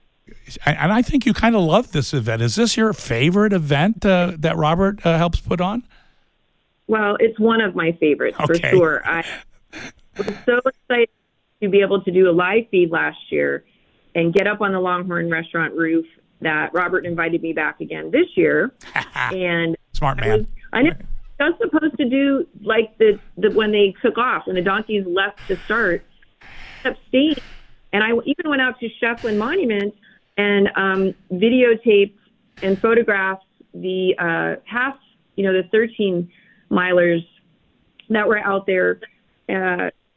I think you kind of love this event. Is this your favorite event that Robert helps put on? Well, it's one of my favorites, for sure. I was so excited to be able to do a live feed last year and get up on the Longhorn restaurant roof that Robert invited me back again this year. And smart man. I know I was supposed to do like the when they took off, when the donkeys left to start, I kept staying. And I even went out to Shefflin Monument and videotaped and photographed the the 13 milers that were out there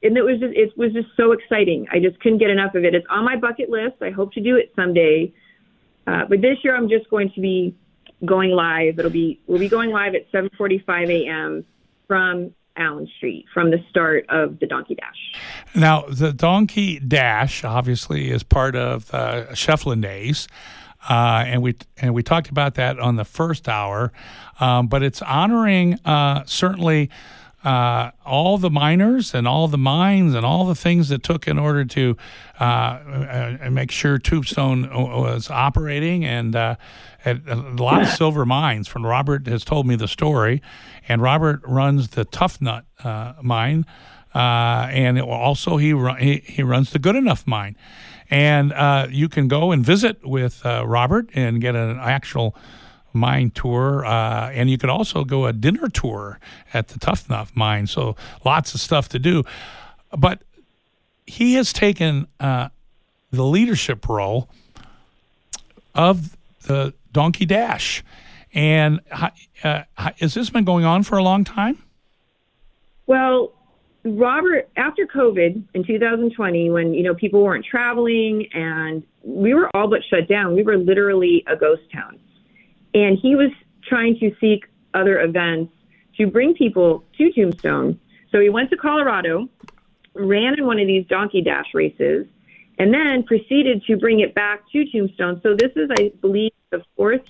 and it was just so exciting. I just couldn't get enough of it. It's on my bucket list. I hope to do it someday. But this year I'm just going to be going live. We'll be going live at 7:45 a.m. from Allen Street, from the start of the Donkey Dash. Now, the Donkey Dash obviously is part of Shefflin Days, and we talked about that on the first hour. But it's honoring certainly all the miners and all the mines and all the things that took in order to make sure Tombstone was operating, and a lot of silver mines. From Robert has told me the story, and Robert runs the Tough Nut mine, and he runs the Good Enough mine, and you can go and visit with Robert and get an actual mine tour, and you could also go a dinner tour at the Tough Nut mine. So lots of stuff to do, but he has taken the leadership role of the Donkey Dash. And has this been going on for a long time? Well, Robert, after COVID in 2020, when people weren't traveling and we were all but shut down, we were literally a ghost town. And he was trying to seek other events to bring people to Tombstone. So he went to Colorado, ran in one of these Donkey Dash races, and then proceeded to bring it back to Tombstone. So this is, I believe, the third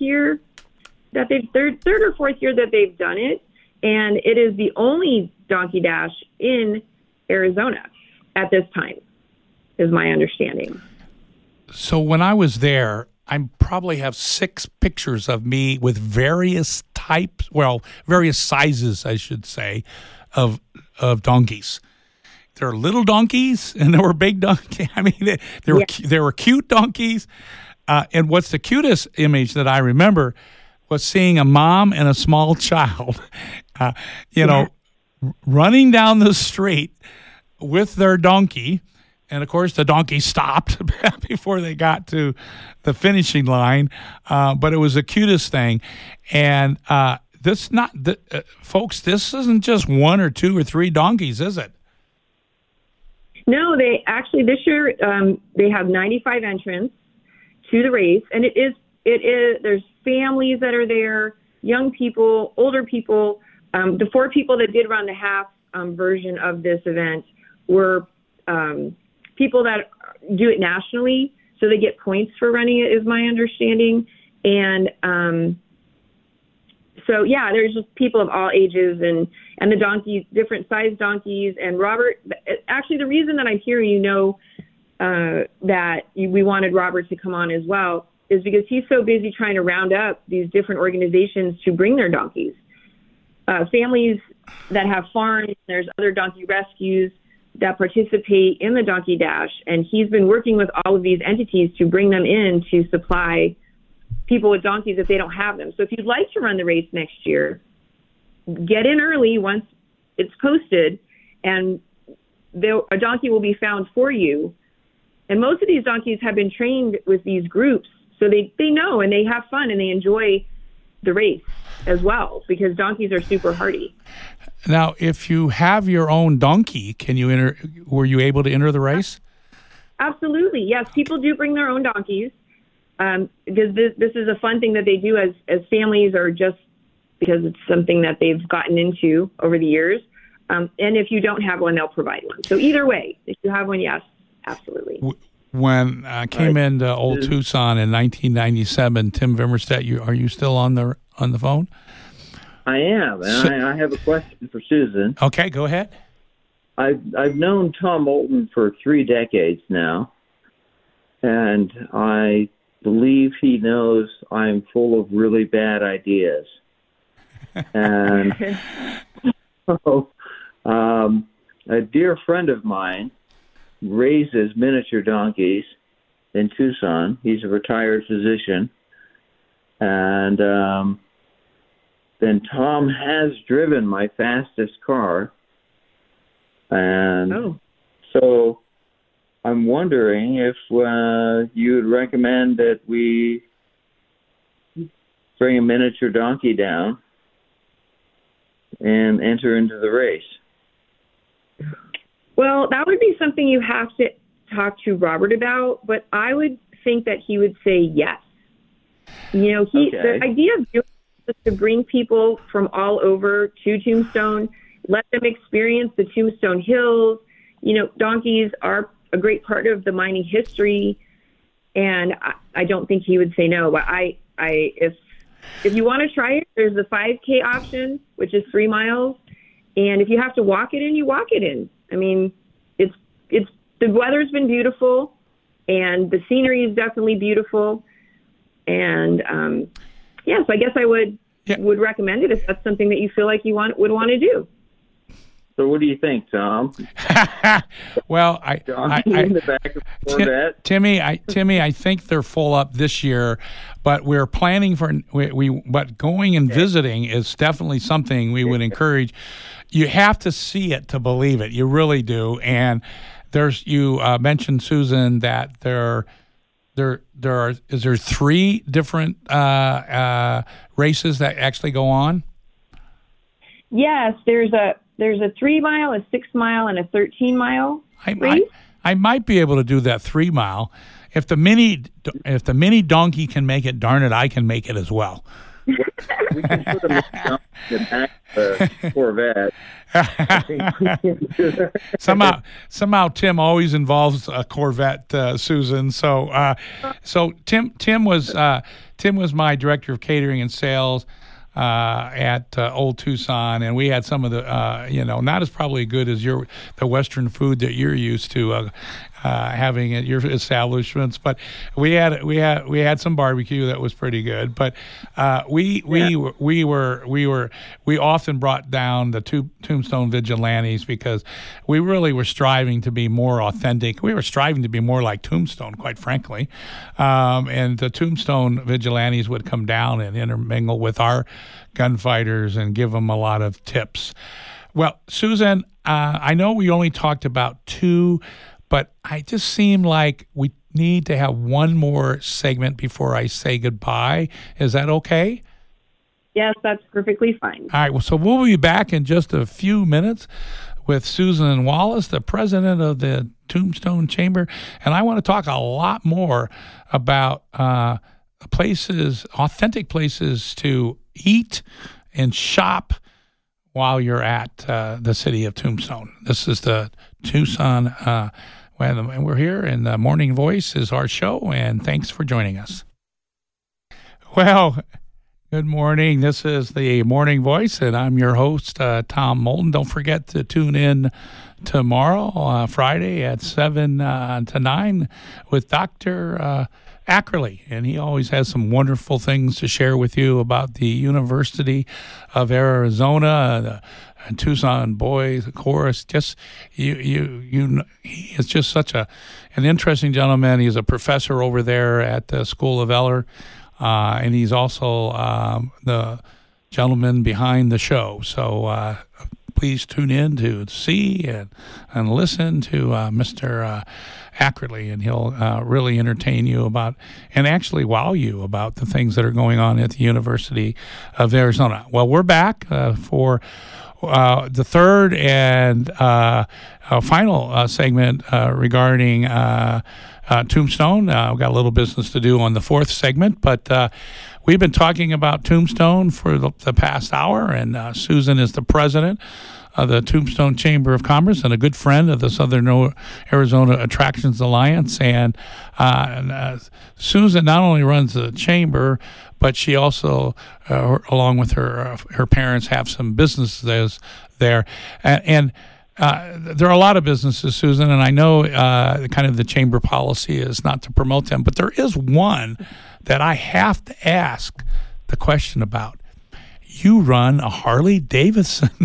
or fourth year that they've done it. And it is the only Donkey Dash in Arizona at this time, is my understanding. So when I was there, I probably have 6 pictures of me with various sizes, I should say, of donkeys. There are little donkeys and there were big donkeys. I mean, there were cute donkeys. And what's the cutest image that I remember was seeing a mom and a small child, running down the street with their donkey. And of course, the donkey stopped before they got to the finishing line. But it was the cutest thing. And folks, this isn't just 1 or 2 or 3 donkeys, is it? No, they actually this year they have 95 entrants to the race, and it is there's families that are there, young people, older people. The 4 people that did run the half version of this event were people that do it nationally, so they get points for running it, is my understanding. And so, yeah, there's just people of all ages and the donkeys, different size donkeys. And Robert, actually, the reason that I'm here, that we wanted Robert to come on as well, is because he's so busy trying to round up these different organizations to bring their donkeys. Families that have farms, there's other donkey rescues that participate in the Donkey Dash, and he's been working with all of these entities to bring them in to supply people with donkeys if they don't have them. So if you'd like to run the race next year, get in early once it's posted, and a donkey will be found for you. And most of these donkeys have been trained with these groups, so they know and they have fun and they enjoy the race as well, because donkeys are super hardy. Now, if you have your own donkey, were you able to enter the race? Absolutely. Yes, people do bring their own donkeys, because this is a fun thing that they do as families, or just because it's something that they've gotten into over the years. And if you don't have one, they'll provide one. So either way, if you have one, yes, absolutely. When I came into Old Tucson in 1997, Tim Vimmerstedt, are you still on the phone? I am, and I have a question for Susan. Okay, go ahead. I've known Tom Moulton for 3 decades now, and I believe he knows I'm full of really bad ideas. And so, a dear friend of mine raises miniature donkeys in Tucson. He's a retired physician, and then Tom has driven my fastest car, and so I'm wondering if you would recommend that we bring a miniature donkey down and enter into the race. Well, that would be something you have to talk to Robert about, but I would think that he would say yes. You know, the idea of doing this is to bring people from all over to Tombstone, let them experience the Tombstone Hills. You know, donkeys are a great part of the mining history, and I don't think he would say no. But if you want to try it, there's the 5K option, which is 3 miles, and if you have to walk it in, you walk it in. I mean, it's the weather's been beautiful, and the scenery is definitely beautiful, and so I guess I would recommend it if that's something that you feel like you would want to do. So what do you think, Tom? Well, in the back of the Corvette. Timmy, I think they're full up this year, but we're planning for but going and visiting is definitely something we would encourage. You have to see it to believe it. You really do. And you mentioned, Susan, that there are 3 different races that actually go on? Yes, there's a 3 mile, a 6 mile, and a 13 mile race. I might be able to do that 3 mile. If the mini donkey can make it, darn it, I can make it as well. We can put them in the back of the Corvette. Somehow Tim always involves a Corvette, Susan. So Tim was my director of catering and sales at Old Tucson, and we had some of the not as probably good as the Western food that you're used to having at your establishments, but we had some barbecue that was pretty good. But we often brought down the Tombstone Vigilantes because we really were striving to be more authentic. We were striving to be more like Tombstone, quite frankly. And the Tombstone Vigilantes would come down and intermingle with our gunfighters and give them a lot of tips. Well, Susan, I know we only talked about 2, but I just seem like we need to have one more segment before I say goodbye. Is that okay? Yes, that's perfectly fine. All right. Well, so we'll be back in just a few minutes with Susan Wallace, the president of the Tombstone Chamber. And I want to talk a lot more about authentic places to eat and shop while you're at the city of Tombstone. This is the Tucson, and we're here, and the Morning Voice is our show, and thanks for joining us. Well, good morning. This is the Morning Voice, and I'm your host, Tom Moulton. Don't forget to tune in tomorrow, Friday at 7 to 9 with Dr. Ackerley, and he always has some wonderful things to share with you about the University of Arizona, the Tucson Boys Chorus. Just he is just such an interesting gentleman. He's a professor over there at the School of Eller, and he's also the gentleman behind the show. So please tune in to see and listen to Mr. Ackerley, and he'll really entertain you about and actually wow you about the things that are going on at the University of Arizona. Well, we're back for the third and final segment regarding Tombstone. We've got a little business to do on the fourth segment, but we've been talking about Tombstone for the past hour, and Susan is the president of the Tombstone Chamber of Commerce and a good friend of the Southern Arizona Attractions Alliance. And Susan not only runs the chamber, but she also, along with her parents, have some businesses there. And there are a lot of businesses, Susan, and I know kind of the chamber policy is not to promote them, but there is one that I have to ask the question about. You run a Harley Davidson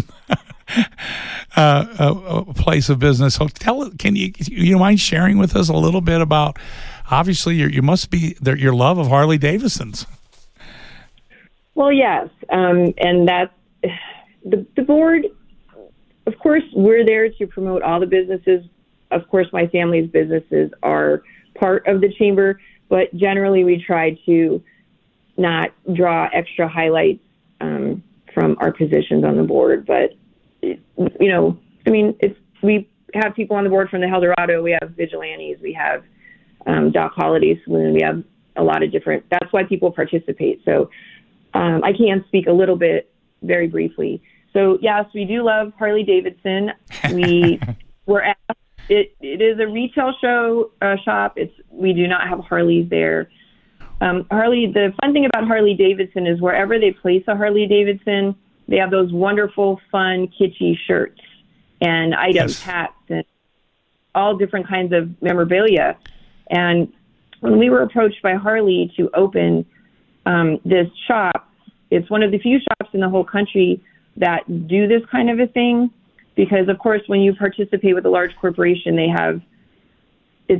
a place of business. So can you mind sharing with us a little bit about, obviously you must be your love of Harley Davidsons. Well, yes. And that's the board, of course, we're there to promote all the businesses. Of course, my family's businesses are part of the chamber, but generally we try to not draw extra highlights from our positions on the board. But, we have people on the board from the Eldorado. We have Vigilantes. We have Doc Holliday Saloon. We have a lot of different. That's why people participate. So I can speak a little bit, very briefly. So yes, we do love Harley Davidson. We're at it. It is a retail shop. We do not have Harleys there. The fun thing about Harley Davidson is wherever they place a Harley Davidson, they have those wonderful, fun, kitschy shirts and items, hats, and all different kinds of memorabilia. And when we were approached by Harley to open this shop, it's one of the few shops in the whole country that do this kind of a thing, because of course when you participate with a large corporation, it's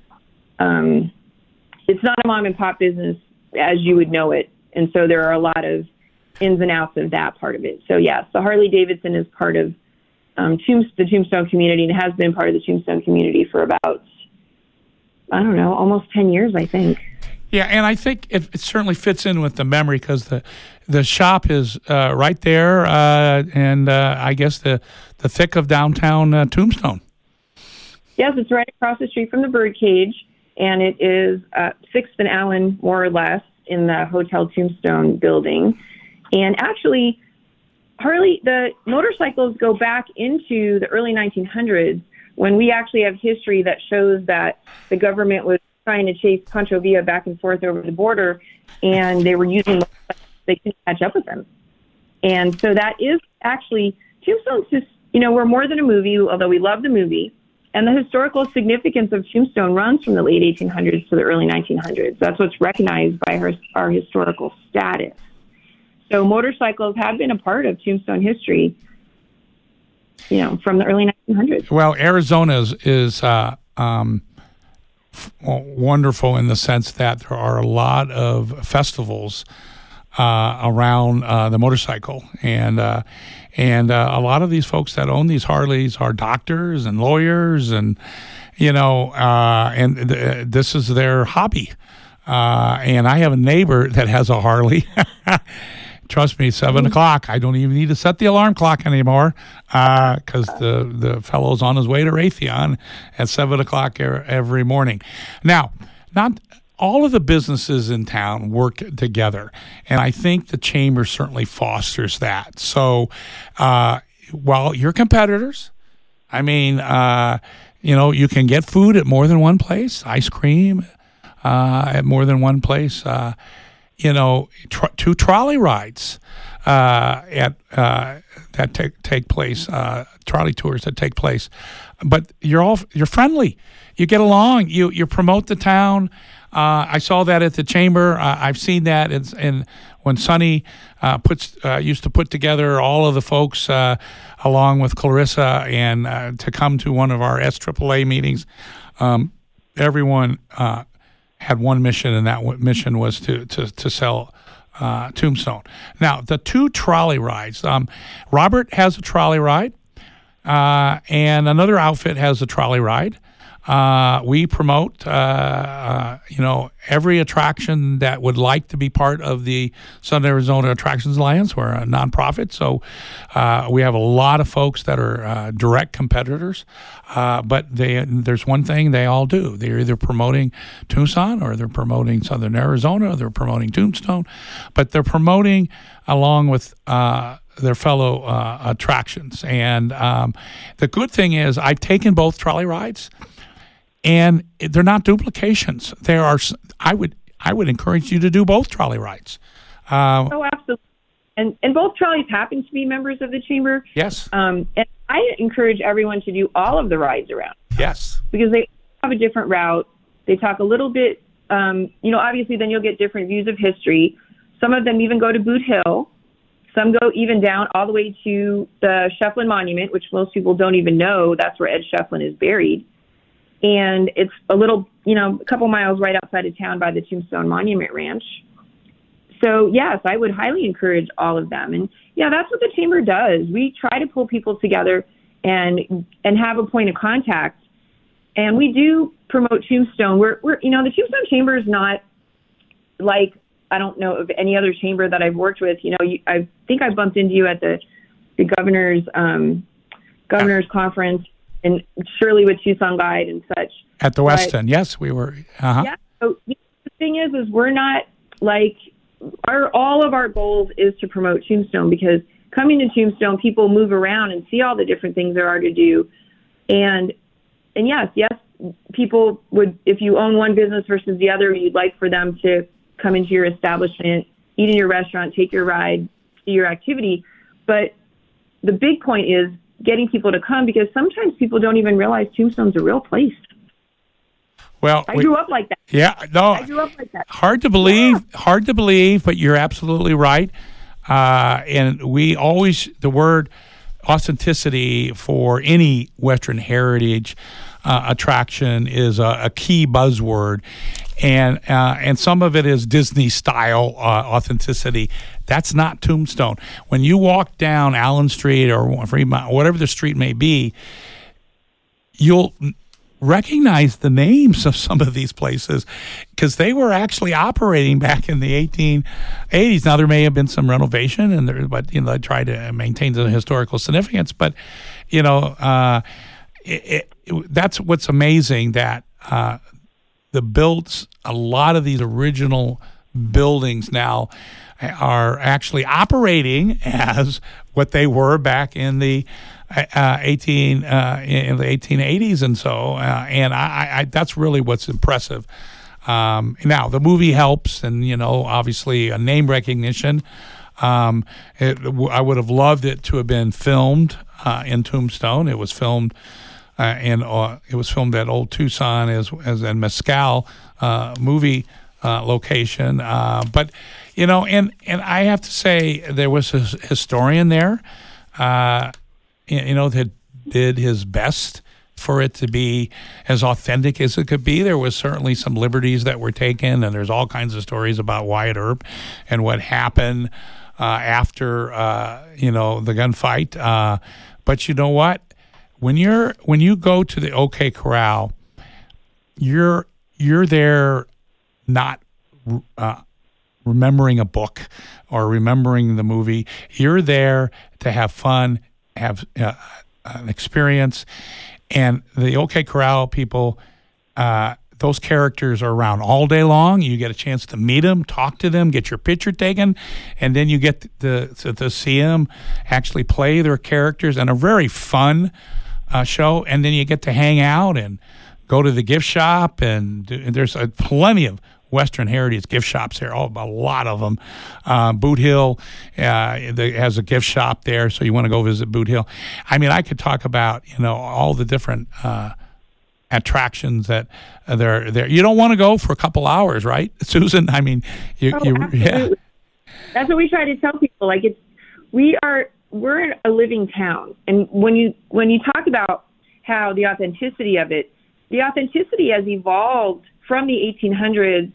not a mom and pop business as you would know it, and so there are a lot of ins and outs of that part of it. So yes, the Harley Davidson is part of the Tombstone community, and has been part of the Tombstone community for about, I don't know, almost 10 years, I think. Yeah, and I think it certainly fits in with the memory, because the shop is right there, and I guess the thick of downtown Tombstone. Yes, it's right across the street from the Birdcage, and it is 6th and Allen, more or less, in the Hotel Tombstone building. And actually, the motorcycles go back into the early 1900s, when we actually have history that shows that the government was trying to chase Pancho Villa back and forth over the border, and they were using motorcycles. They couldn't catch up with them. And so that is actually, Tombstone's just, we're more than a movie, although we love the movie. And the historical significance of Tombstone runs from the late 1800s to the early 1900s. That's what's recognized by our historical status. So motorcycles have been a part of Tombstone history, from the early 1900s. Well, Arizona is wonderful in the sense that there are a lot of festivals around the motorcycle, and a lot of these folks that own these Harleys are doctors and lawyers, and this is their hobby. And I have a neighbor that has a Harley. Trust me, 7 o'clock. I don't even need to set the alarm clock anymore, because the fellow's on his way to Raytheon at 7 o'clock every morning. Now, not all of the businesses in town work together, and I think the chamber certainly fosters that. So, while you're competitors, I mean, you can get food at more than one place, ice cream at more than one place. 2 trolley rides that take place, trolley tours that take place. But you're friendly. You get along. You promote the town. I saw that at the chamber. I've seen that in when Sonny used to put together all of the folks along with Clarissa and to come to one of our SAAA meetings. Everyone had one mission, and that mission was to sell Tombstone. Now, the 2 trolley rides. Robert has a trolley ride, and another outfit has a trolley ride. We promote, every attraction that would like to be part of the Southern Arizona Attractions Alliance. We're a nonprofit, so we have a lot of folks that are direct competitors. But there's one thing they all do. They're either promoting Tucson, or they're promoting Southern Arizona, or they're promoting Tombstone, but they're promoting along with their fellow attractions. And the good thing is I've taken both trolley rides, and they're not duplications. There are. I would encourage you to do both trolley rides. Absolutely. And both trolleys happen to be members of the chamber. Yes. And I encourage everyone to do all of the rides around. Yes. Because they have a different route. They talk a little bit. Obviously, then you'll get different views of history. Some of them even go to Boot Hill. Some go even down all the way to the Shefflin Monument, which most people don't even know. That's where Ed Shefflin is buried. And it's a little, a couple miles right outside of town by the Tombstone Monument Ranch. So, yes, I would highly encourage all of them. And, yeah, that's what the chamber does. We try to pull people together and have a point of contact. And we do promote Tombstone. We're the Tombstone Chamber is not like, I don't know of any other chamber that I've worked with. I think I bumped into you at the governor's conference. and surely with Tucson Guide and such. At the West End, yes, we were. Yeah. So the thing is we're not like all of our goals is to promote Tombstone, because coming to Tombstone, people move around and see all the different things there are to do, and yes, people would, if you own one business versus the other, you'd like for them to come into your establishment, eat in your restaurant, take your ride, see your activity. But the big point is getting people to come, because sometimes people don't even realize Tombstone's a real place. Well, I grew up like that. Yeah, no, I grew up like that. Hard to believe, but you're absolutely right. And we always, the word authenticity for any Western heritage attraction is a key buzzword, and some of it is Disney style authenticity. That's not Tombstone. When you walk down Allen Street or Fremont, whatever the street may be, you'll recognize the names of some of these places because they were actually operating back in the 1880s. Now there may have been some renovation, but they tried to maintain the historical significance. But that's what's amazing, that a lot of these original buildings now are actually operating as what they were back in the in the 1880s, and so and I that's really what's impressive. Now the movie helps, and obviously a name recognition. I would have loved it to have been filmed in Tombstone. It was filmed at Old Tucson as a Mescal movie location. But and I have to say there was a historian there. That did his best for it to be as authentic as it could be. There was certainly some liberties that were taken, and there's all kinds of stories about Wyatt Earp and what happened after the gunfight. But you know what? When you go to the OK Corral, you're there not remembering a book or remembering the movie. You're there to have fun, have an experience. And the OK Corral people, those characters are around all day long. You get a chance to meet them, talk to them, get your picture taken, and then you get to see them actually play their characters in a very fun show. And then you get to hang out and go to the gift shop, and there's plenty of Western heritage gift shops there, a lot of them. Boot Hill has a gift shop there, so you want to go visit Boot Hill. I mean, I could talk about all the different attractions that they're there. You don't want to go for a couple hours, right, Susan? I mean, yeah. That's what we try to tell people. Like we're in a living town, and when you talk about how the authenticity of it, the authenticity has evolved from the 1800s,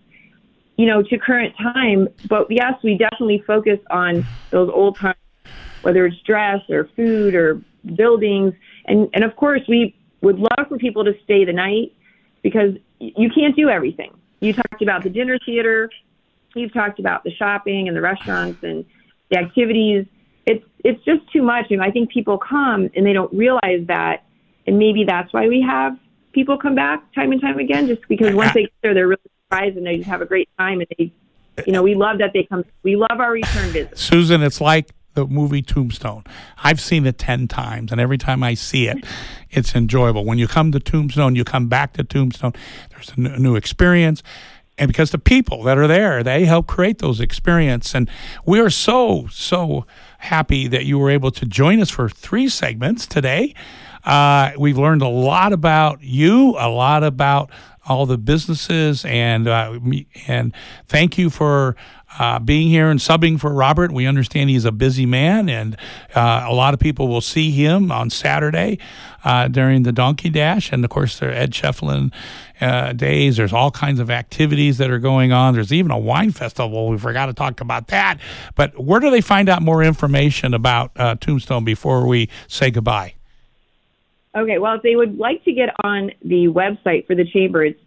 to current time. But yes, we definitely focus on those old times, whether it's dress or food or buildings. And of course, we would love for people to stay the night, because you can't do everything. You talked about the dinner theater. You've talked about the shopping and the restaurants and the activities. It's just too much. And I think people come and they don't realize that. And maybe that's why we have people come back time and time again, just because once they get there, they're really surprised and they just have a great time. And we love that they come. We love our return visits. Susan, it's like the movie Tombstone. I've seen it 10 times, and every time I see it, it's enjoyable. When you come to Tombstone, you come back to Tombstone. There's a new experience. And because the people that are there, they help create those experiences. And we are so, so happy that you were able to join us for 3 segments today. We've learned a lot about you, a lot about all the businesses, and thank you for being here and subbing for Robert. We understand he's a busy man, and a lot of people will see him on Saturday during the Donkey Dash, and of course there are Ed Shefflin days. There's all kinds of activities that are going on. There's even a wine festival. We forgot to talk about that. But where do they find out more information about Tombstone before we say goodbye? Okay, well, if they would like to get on the website for the chamber, it's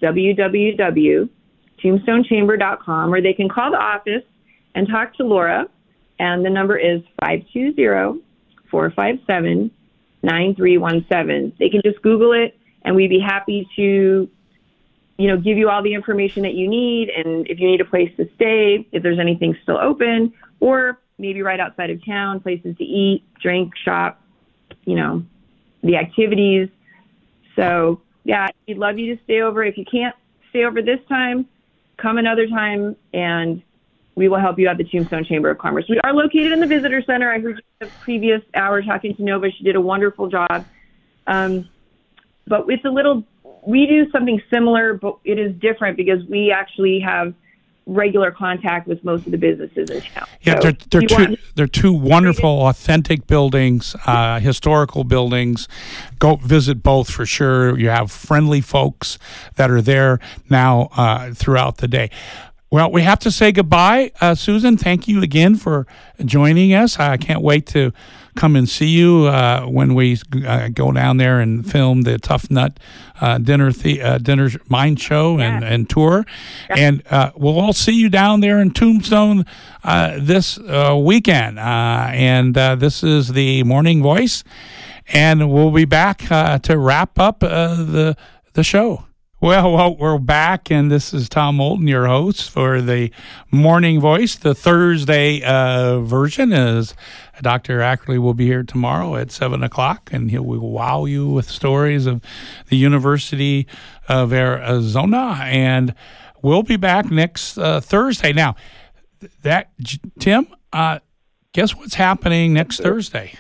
www.tombstonechamber.com, or they can call the office and talk to Laura, and the number is 520-457-8255. 9317. They can just Google it, and we'd be happy to, give you all the information that you need. And if you need a place to stay, if there's anything still open, or maybe right outside of town, places to eat, drink, shop, the activities. So, yeah, we'd love you to stay over. If you can't stay over this time, come another time, and we will help you at the Tombstone Chamber of Commerce. We are located in the Visitor Center. I heard you in the previous hour talking to Nova. She did a wonderful job. But we do something similar, but it is different because we actually have regular contact with most of the businesses in town. Yeah, so they're two wonderful, authentic buildings, historical buildings. Go visit both for sure. You have friendly folks that are there now throughout the day. Well, we have to say goodbye. Susan, thank you again for joining us. I can't wait to come and see you when we go down there and film the Tough Nut dinner mine show and tour. And we'll all see you down there in Tombstone this weekend. And this is the Morning Voice. And we'll be back to wrap up the show. Well, we're back, and this is Tom Moulton, your host for the Morning Voice. The Thursday version is Dr. Ackerley will be here tomorrow at 7 o'clock, and he will wow you with stories of the University of Arizona. And we'll be back next Thursday. Now, Tim, guess what's happening next Thursday?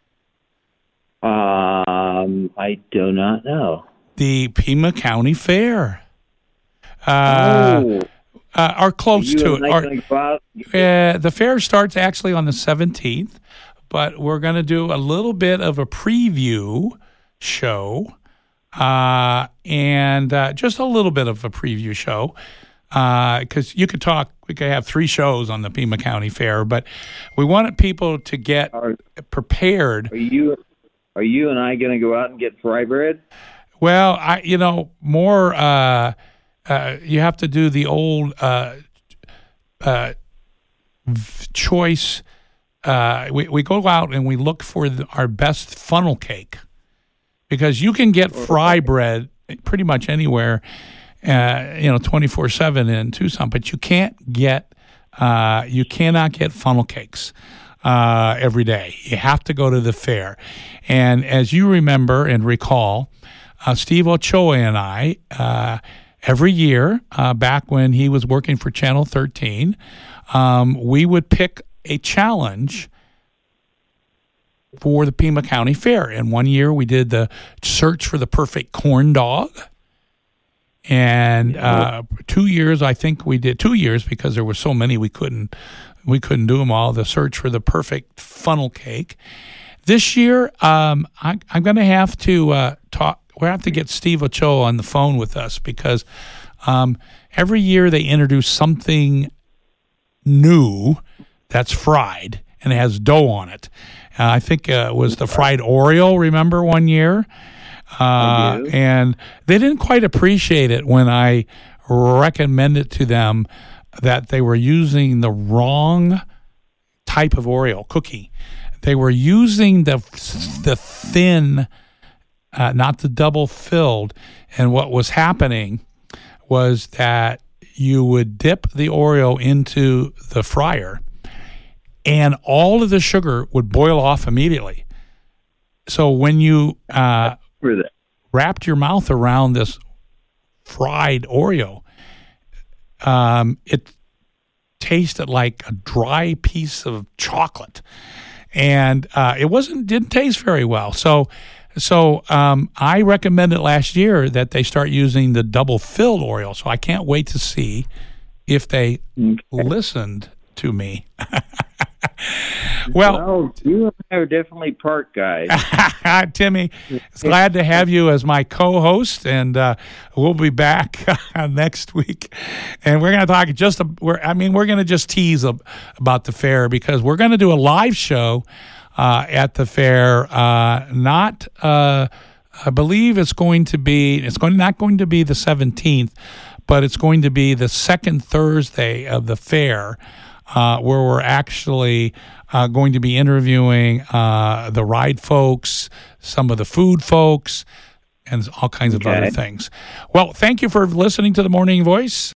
I do not know. The Pima County Fair. Are close to it. The fair starts actually on the 17th, but we're going to do a little bit of a preview show, and just a little bit of a preview show, because we could have 3 shows on the Pima County Fair, but we wanted people to get prepared. Are you and I going to go out and get fry bread? Well, more. You have to do the old choice. We go out and we look for our best funnel cake, because you can get fry bread pretty much anywhere, 24/7 in Tucson, but you cannot get funnel cakes every day. You have to go to the fair, and as you remember and recall. Steve Ochoa and I, every year, back when he was working for Channel 13, we would pick a challenge for the Pima County Fair. And one year we did the search for the perfect corn dog. And 2 years, I think we did 2 years, because there were so many we couldn't do them all, the search for the perfect funnel cake. This year, I'm going to have to talk. We have to get Steve Ochoa on the phone with us, because every year they introduce something new that's fried and it has dough on it. I think it was the fried Oreo, remember, one year? And they didn't quite appreciate it when I recommended to them that they were using the wrong type of Oreo cookie. They were using the thin, not the double filled. And what was happening was that you would dip the Oreo into the fryer, and all of the sugar would boil off immediately. So when you wrapped your mouth around this fried Oreo, it tasted like a dry piece of chocolate. And it didn't taste very well. So I recommended last year that they start using the double-filled Oreo. So I can't wait to see if they listened to me. Well, you and I are definitely park guys. Timmy, it's glad to have you as my co-host, and we'll be back next week. And we're going to talk we're going to just tease about the fair, because we're going to do a live show at the fair. I believe it's not going to be the 17th, but it's going to be the second Thursday of the fair. where we're actually going to be interviewing the ride folks, some of the food folks, and all kinds of other things. Well, thank you for listening to The Morning Voice.